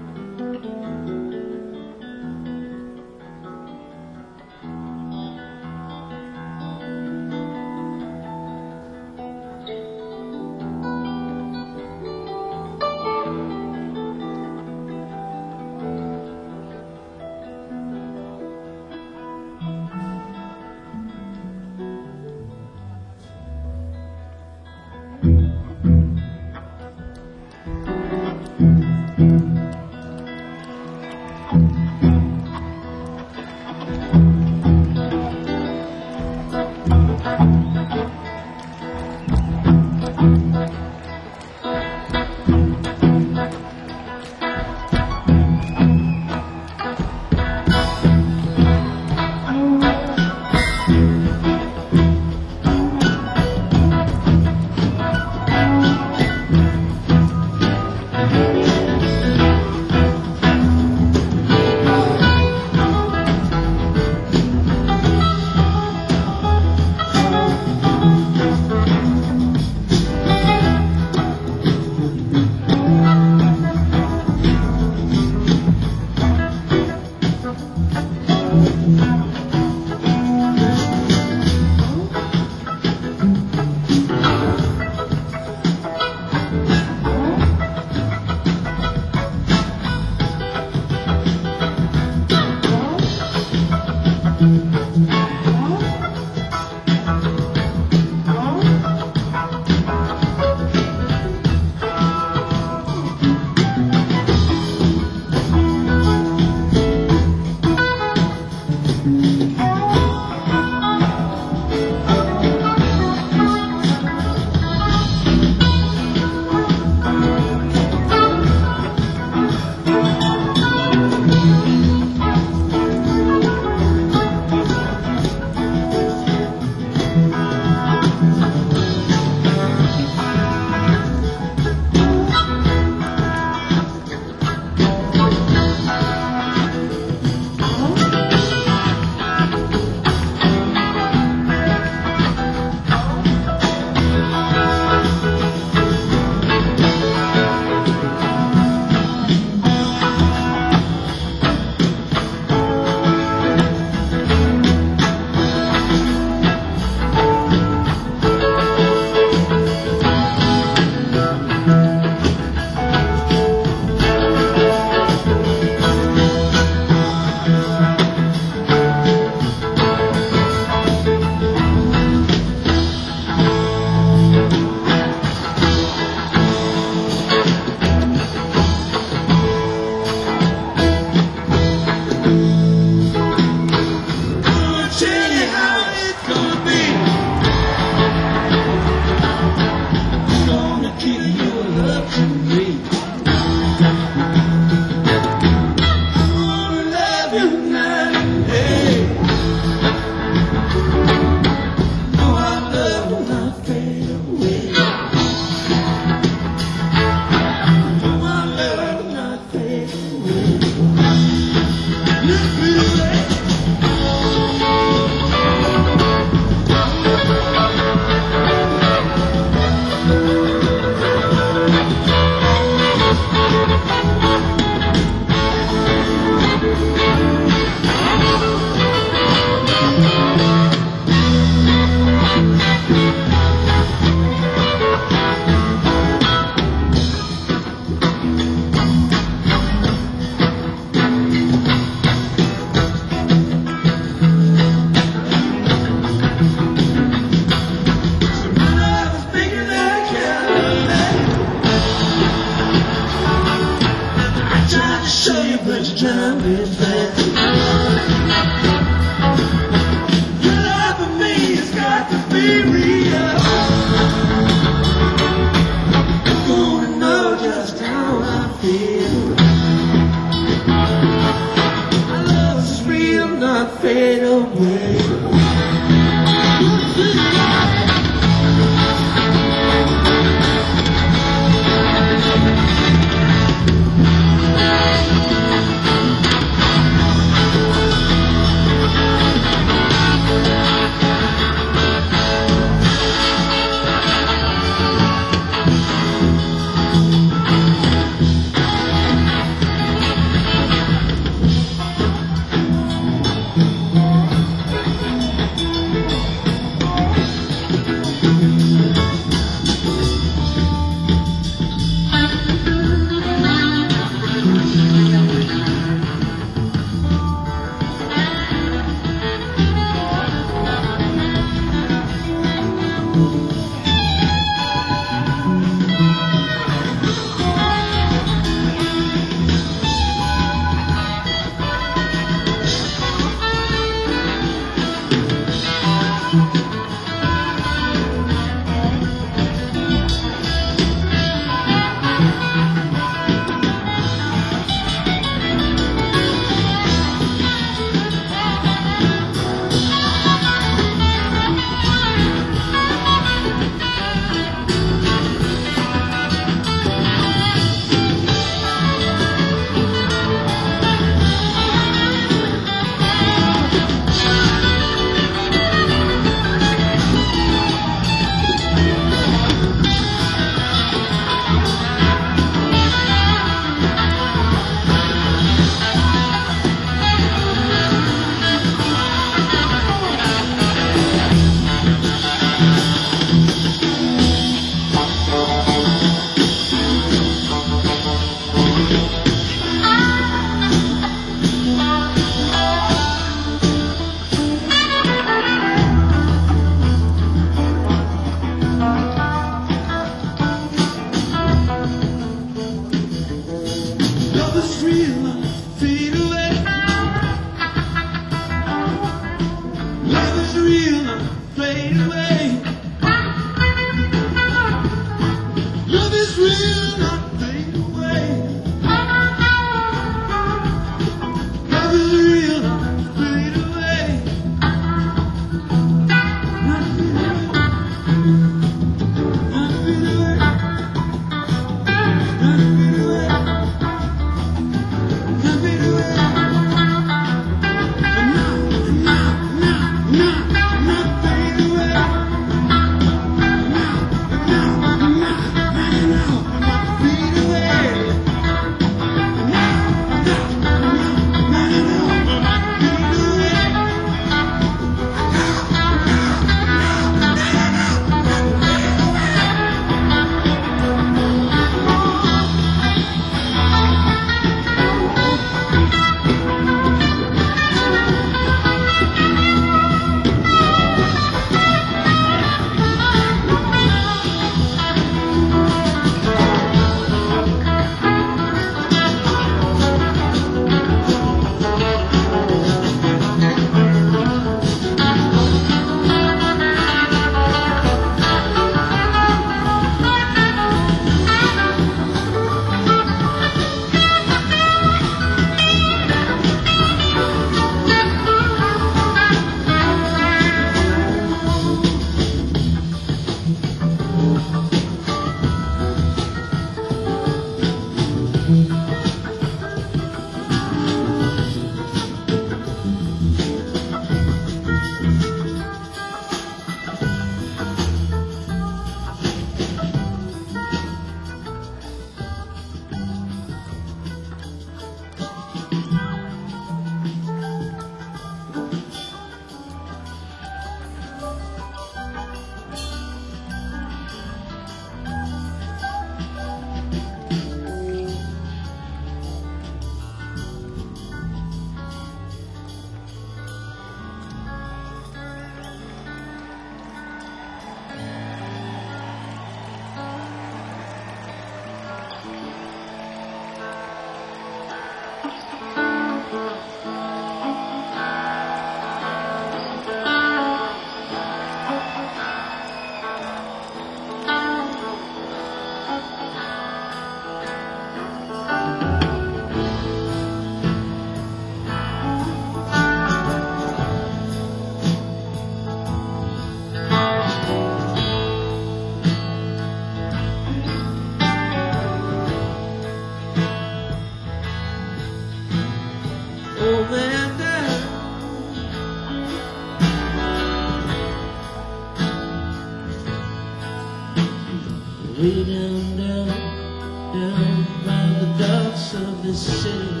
down, down, down by the docks of the city.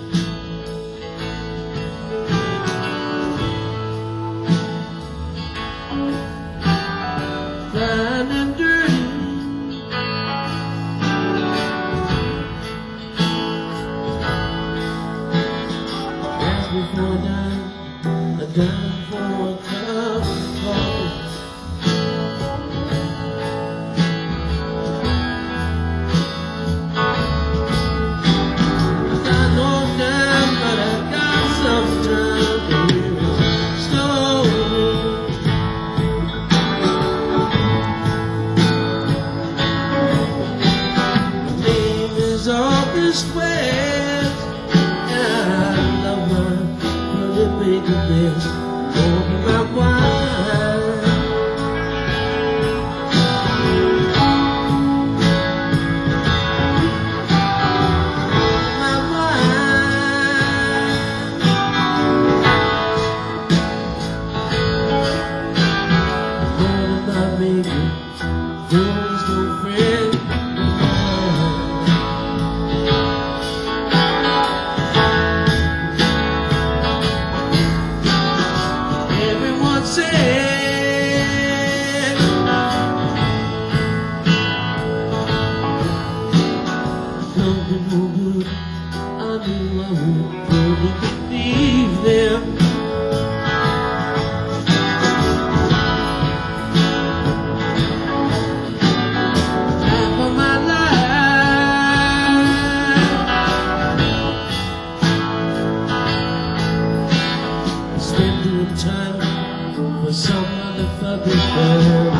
Blind and dirty, ask me for a dime, a dime for a cup of coffee. August West, and I love my pretty baby best. Don't be my wife, my wife. Don't be my baby, don't no friend. I knew I would really believe them. Time of my life, I spent good time for some motherfucking girl.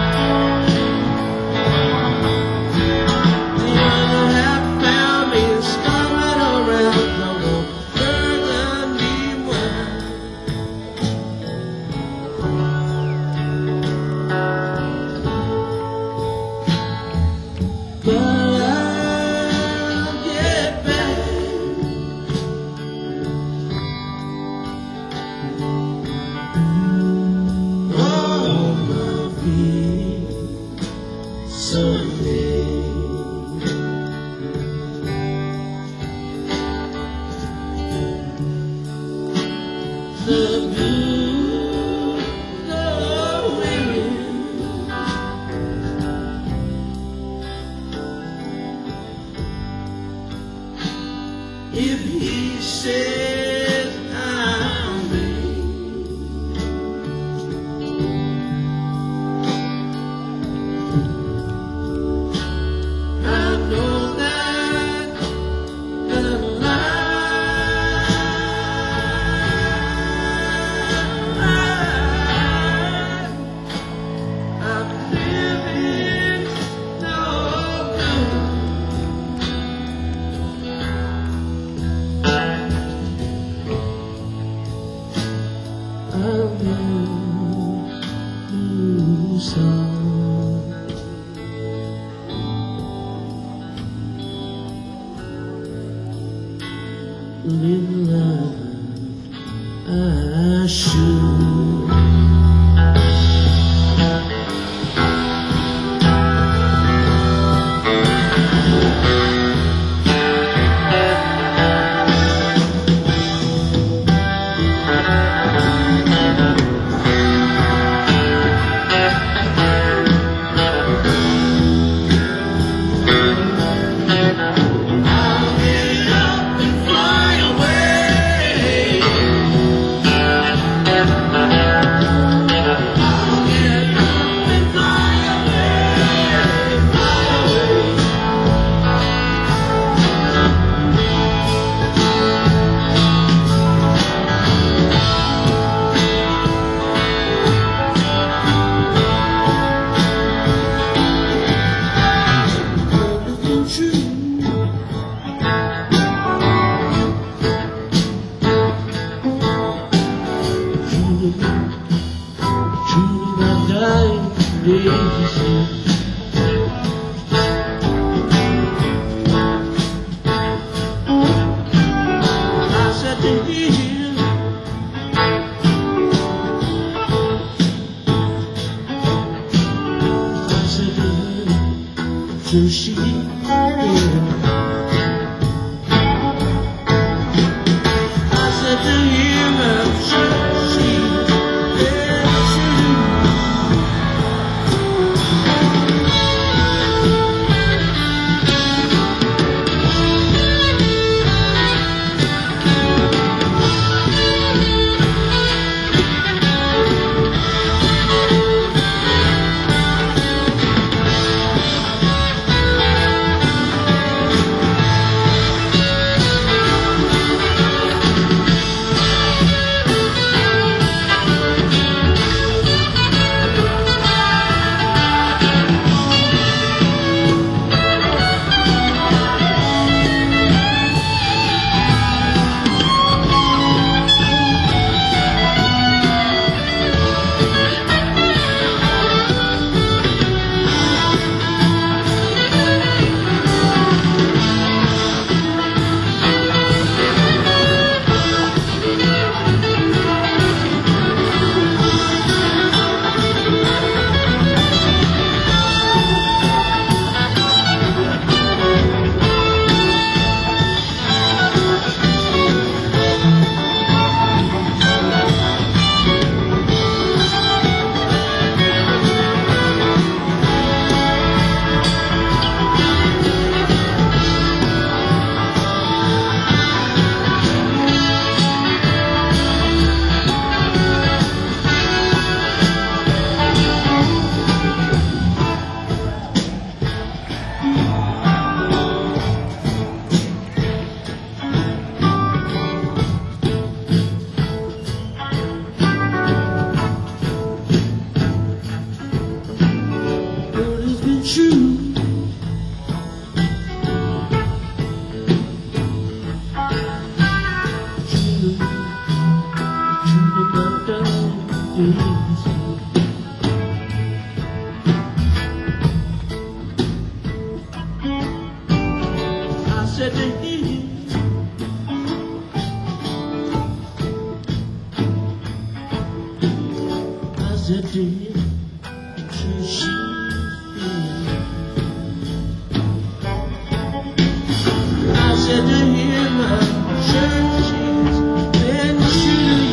But I'll get back. On my feet someday. The blues are weary. If he says I'm ready, I know that the lie. I'm living no good. I'll do some live life I should. I'll get up and fly away. till she yeah. I said to him, I'm sure she yeah, I said to him, I said to him, till she yeah. I said to him, I'm sure she's been true.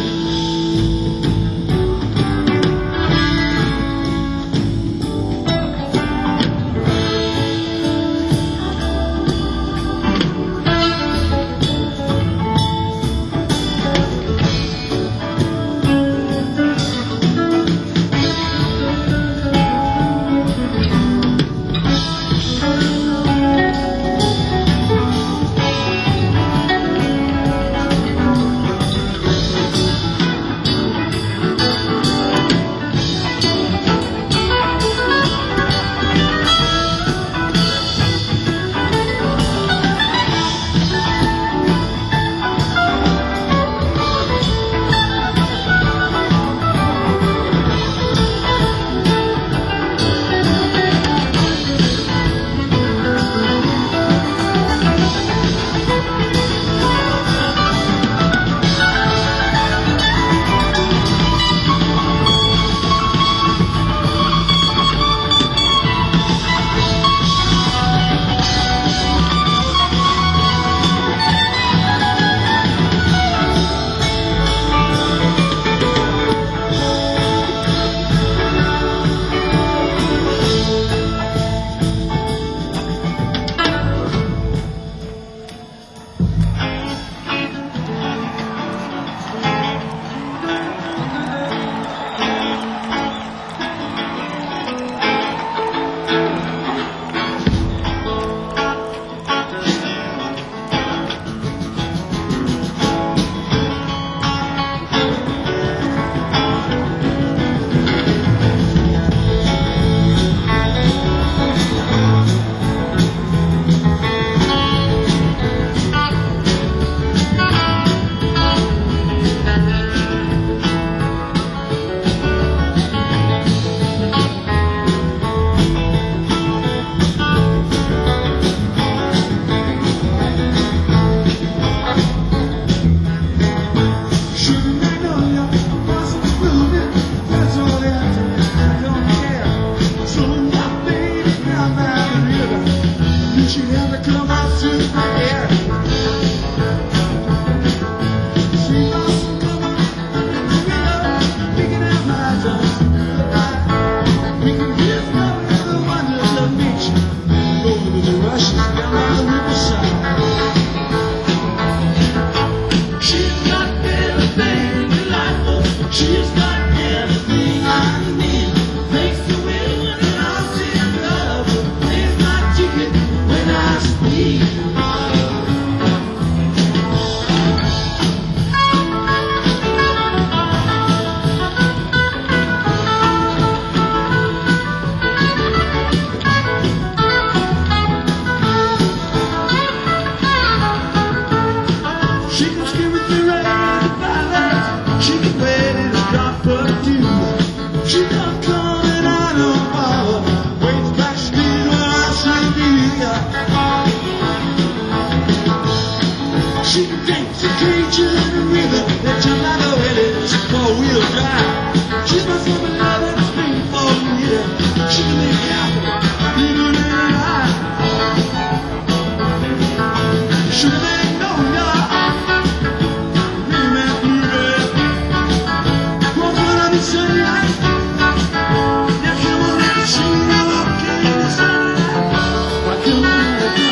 to come out to my hair. She lost some cover, we know, picking out my toes. We can hear from the wonders of nature, go to the rushes down by the riverside. She's got everything delightful, she's got everything I need. Makes the wind when I'm in love, pays my ticket when I speak. She can skip with the rain and the violet. She can wait in a drop of dew. She come coming out of power, waits backstage when I say yeah. She can dance a Cajun rhythm that you like the way it's four-wheel drive. She's my summer love and spring for me. She can make me happy, even in an eye. Sugar magnolia. Sunlight. Now come on and see me walking in the sunlight. Why come on and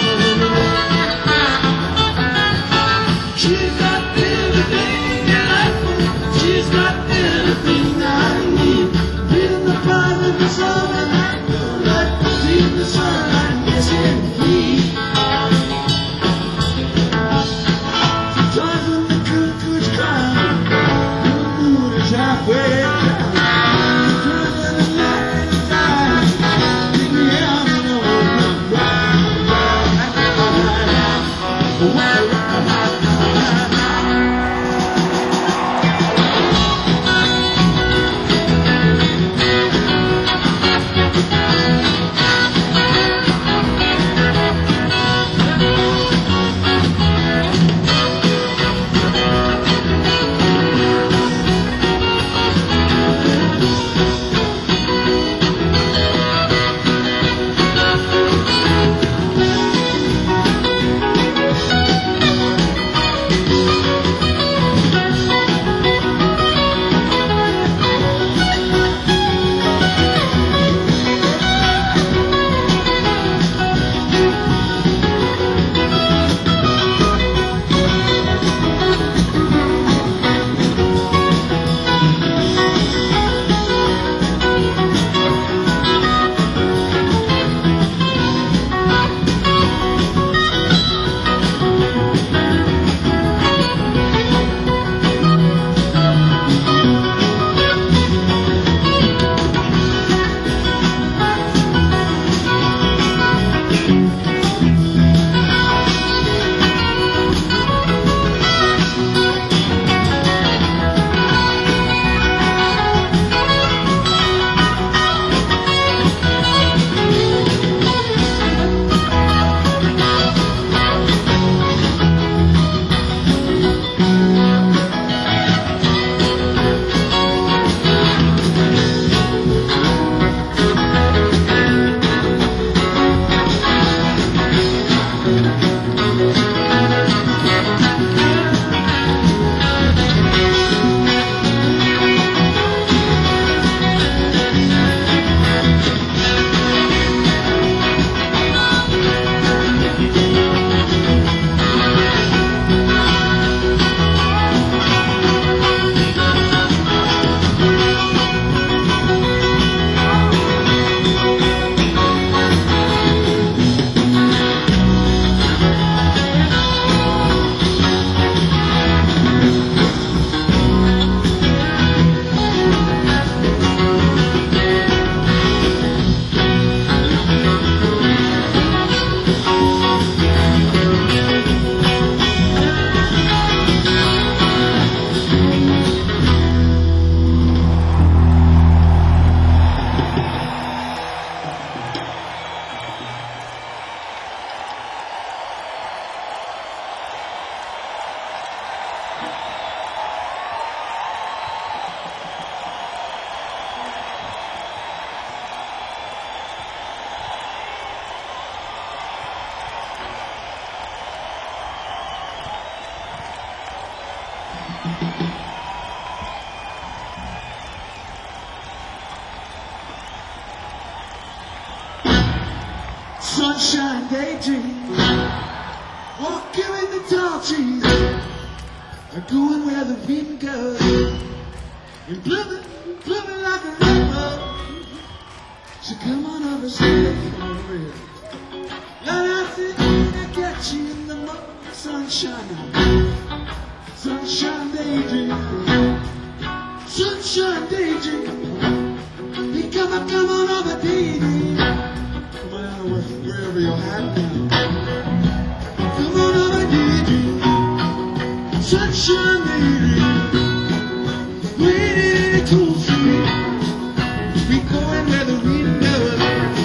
Sunshine daydream, walking in the tall trees, or going where the wind goes, and blooming, blooming like a river. So come on over, stay for real. Let us sit and get you in the morning sunshine, sunshine daydream, sunshine daydream. Hey, come on, come on over, daydream. Come on over wherever you're at now. Come on over, daydream, sunshine daydream. Waiting in a cool street. We going where the wind goes.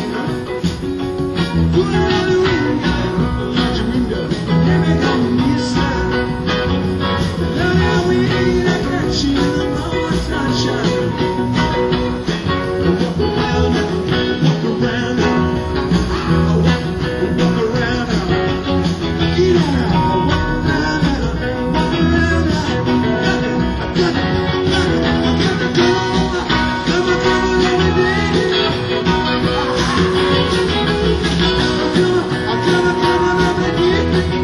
Going where the wind goes. Large window, living on the east side. Love how we ain't I got you in the morning sunshine. Walk around now, walk around now. I walk, walk around now. Get on out, walk around now, walk around now. I got it, I got it, I got it, go. Come on, come on, over there. Come on, come on, come on, over there.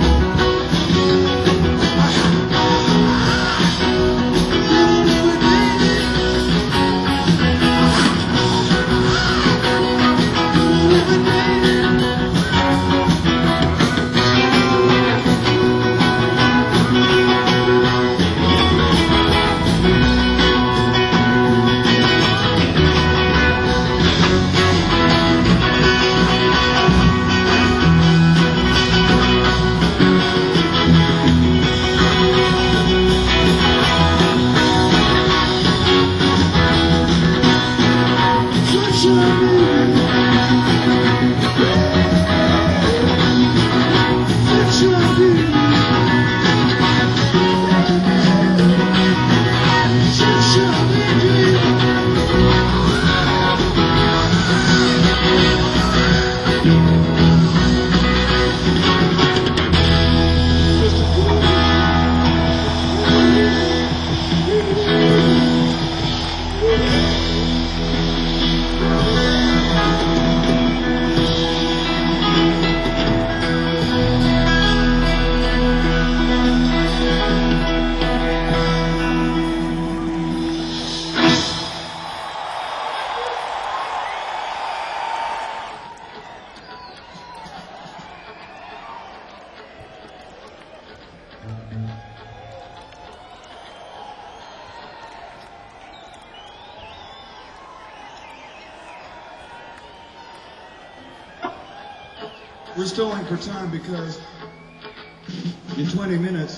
We're stalling for time because in twenty minutes,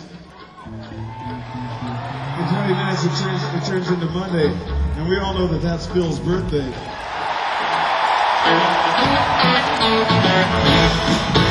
in twenty minutes it turns, it turns into Monday, and we all know that that's Phil's birthday.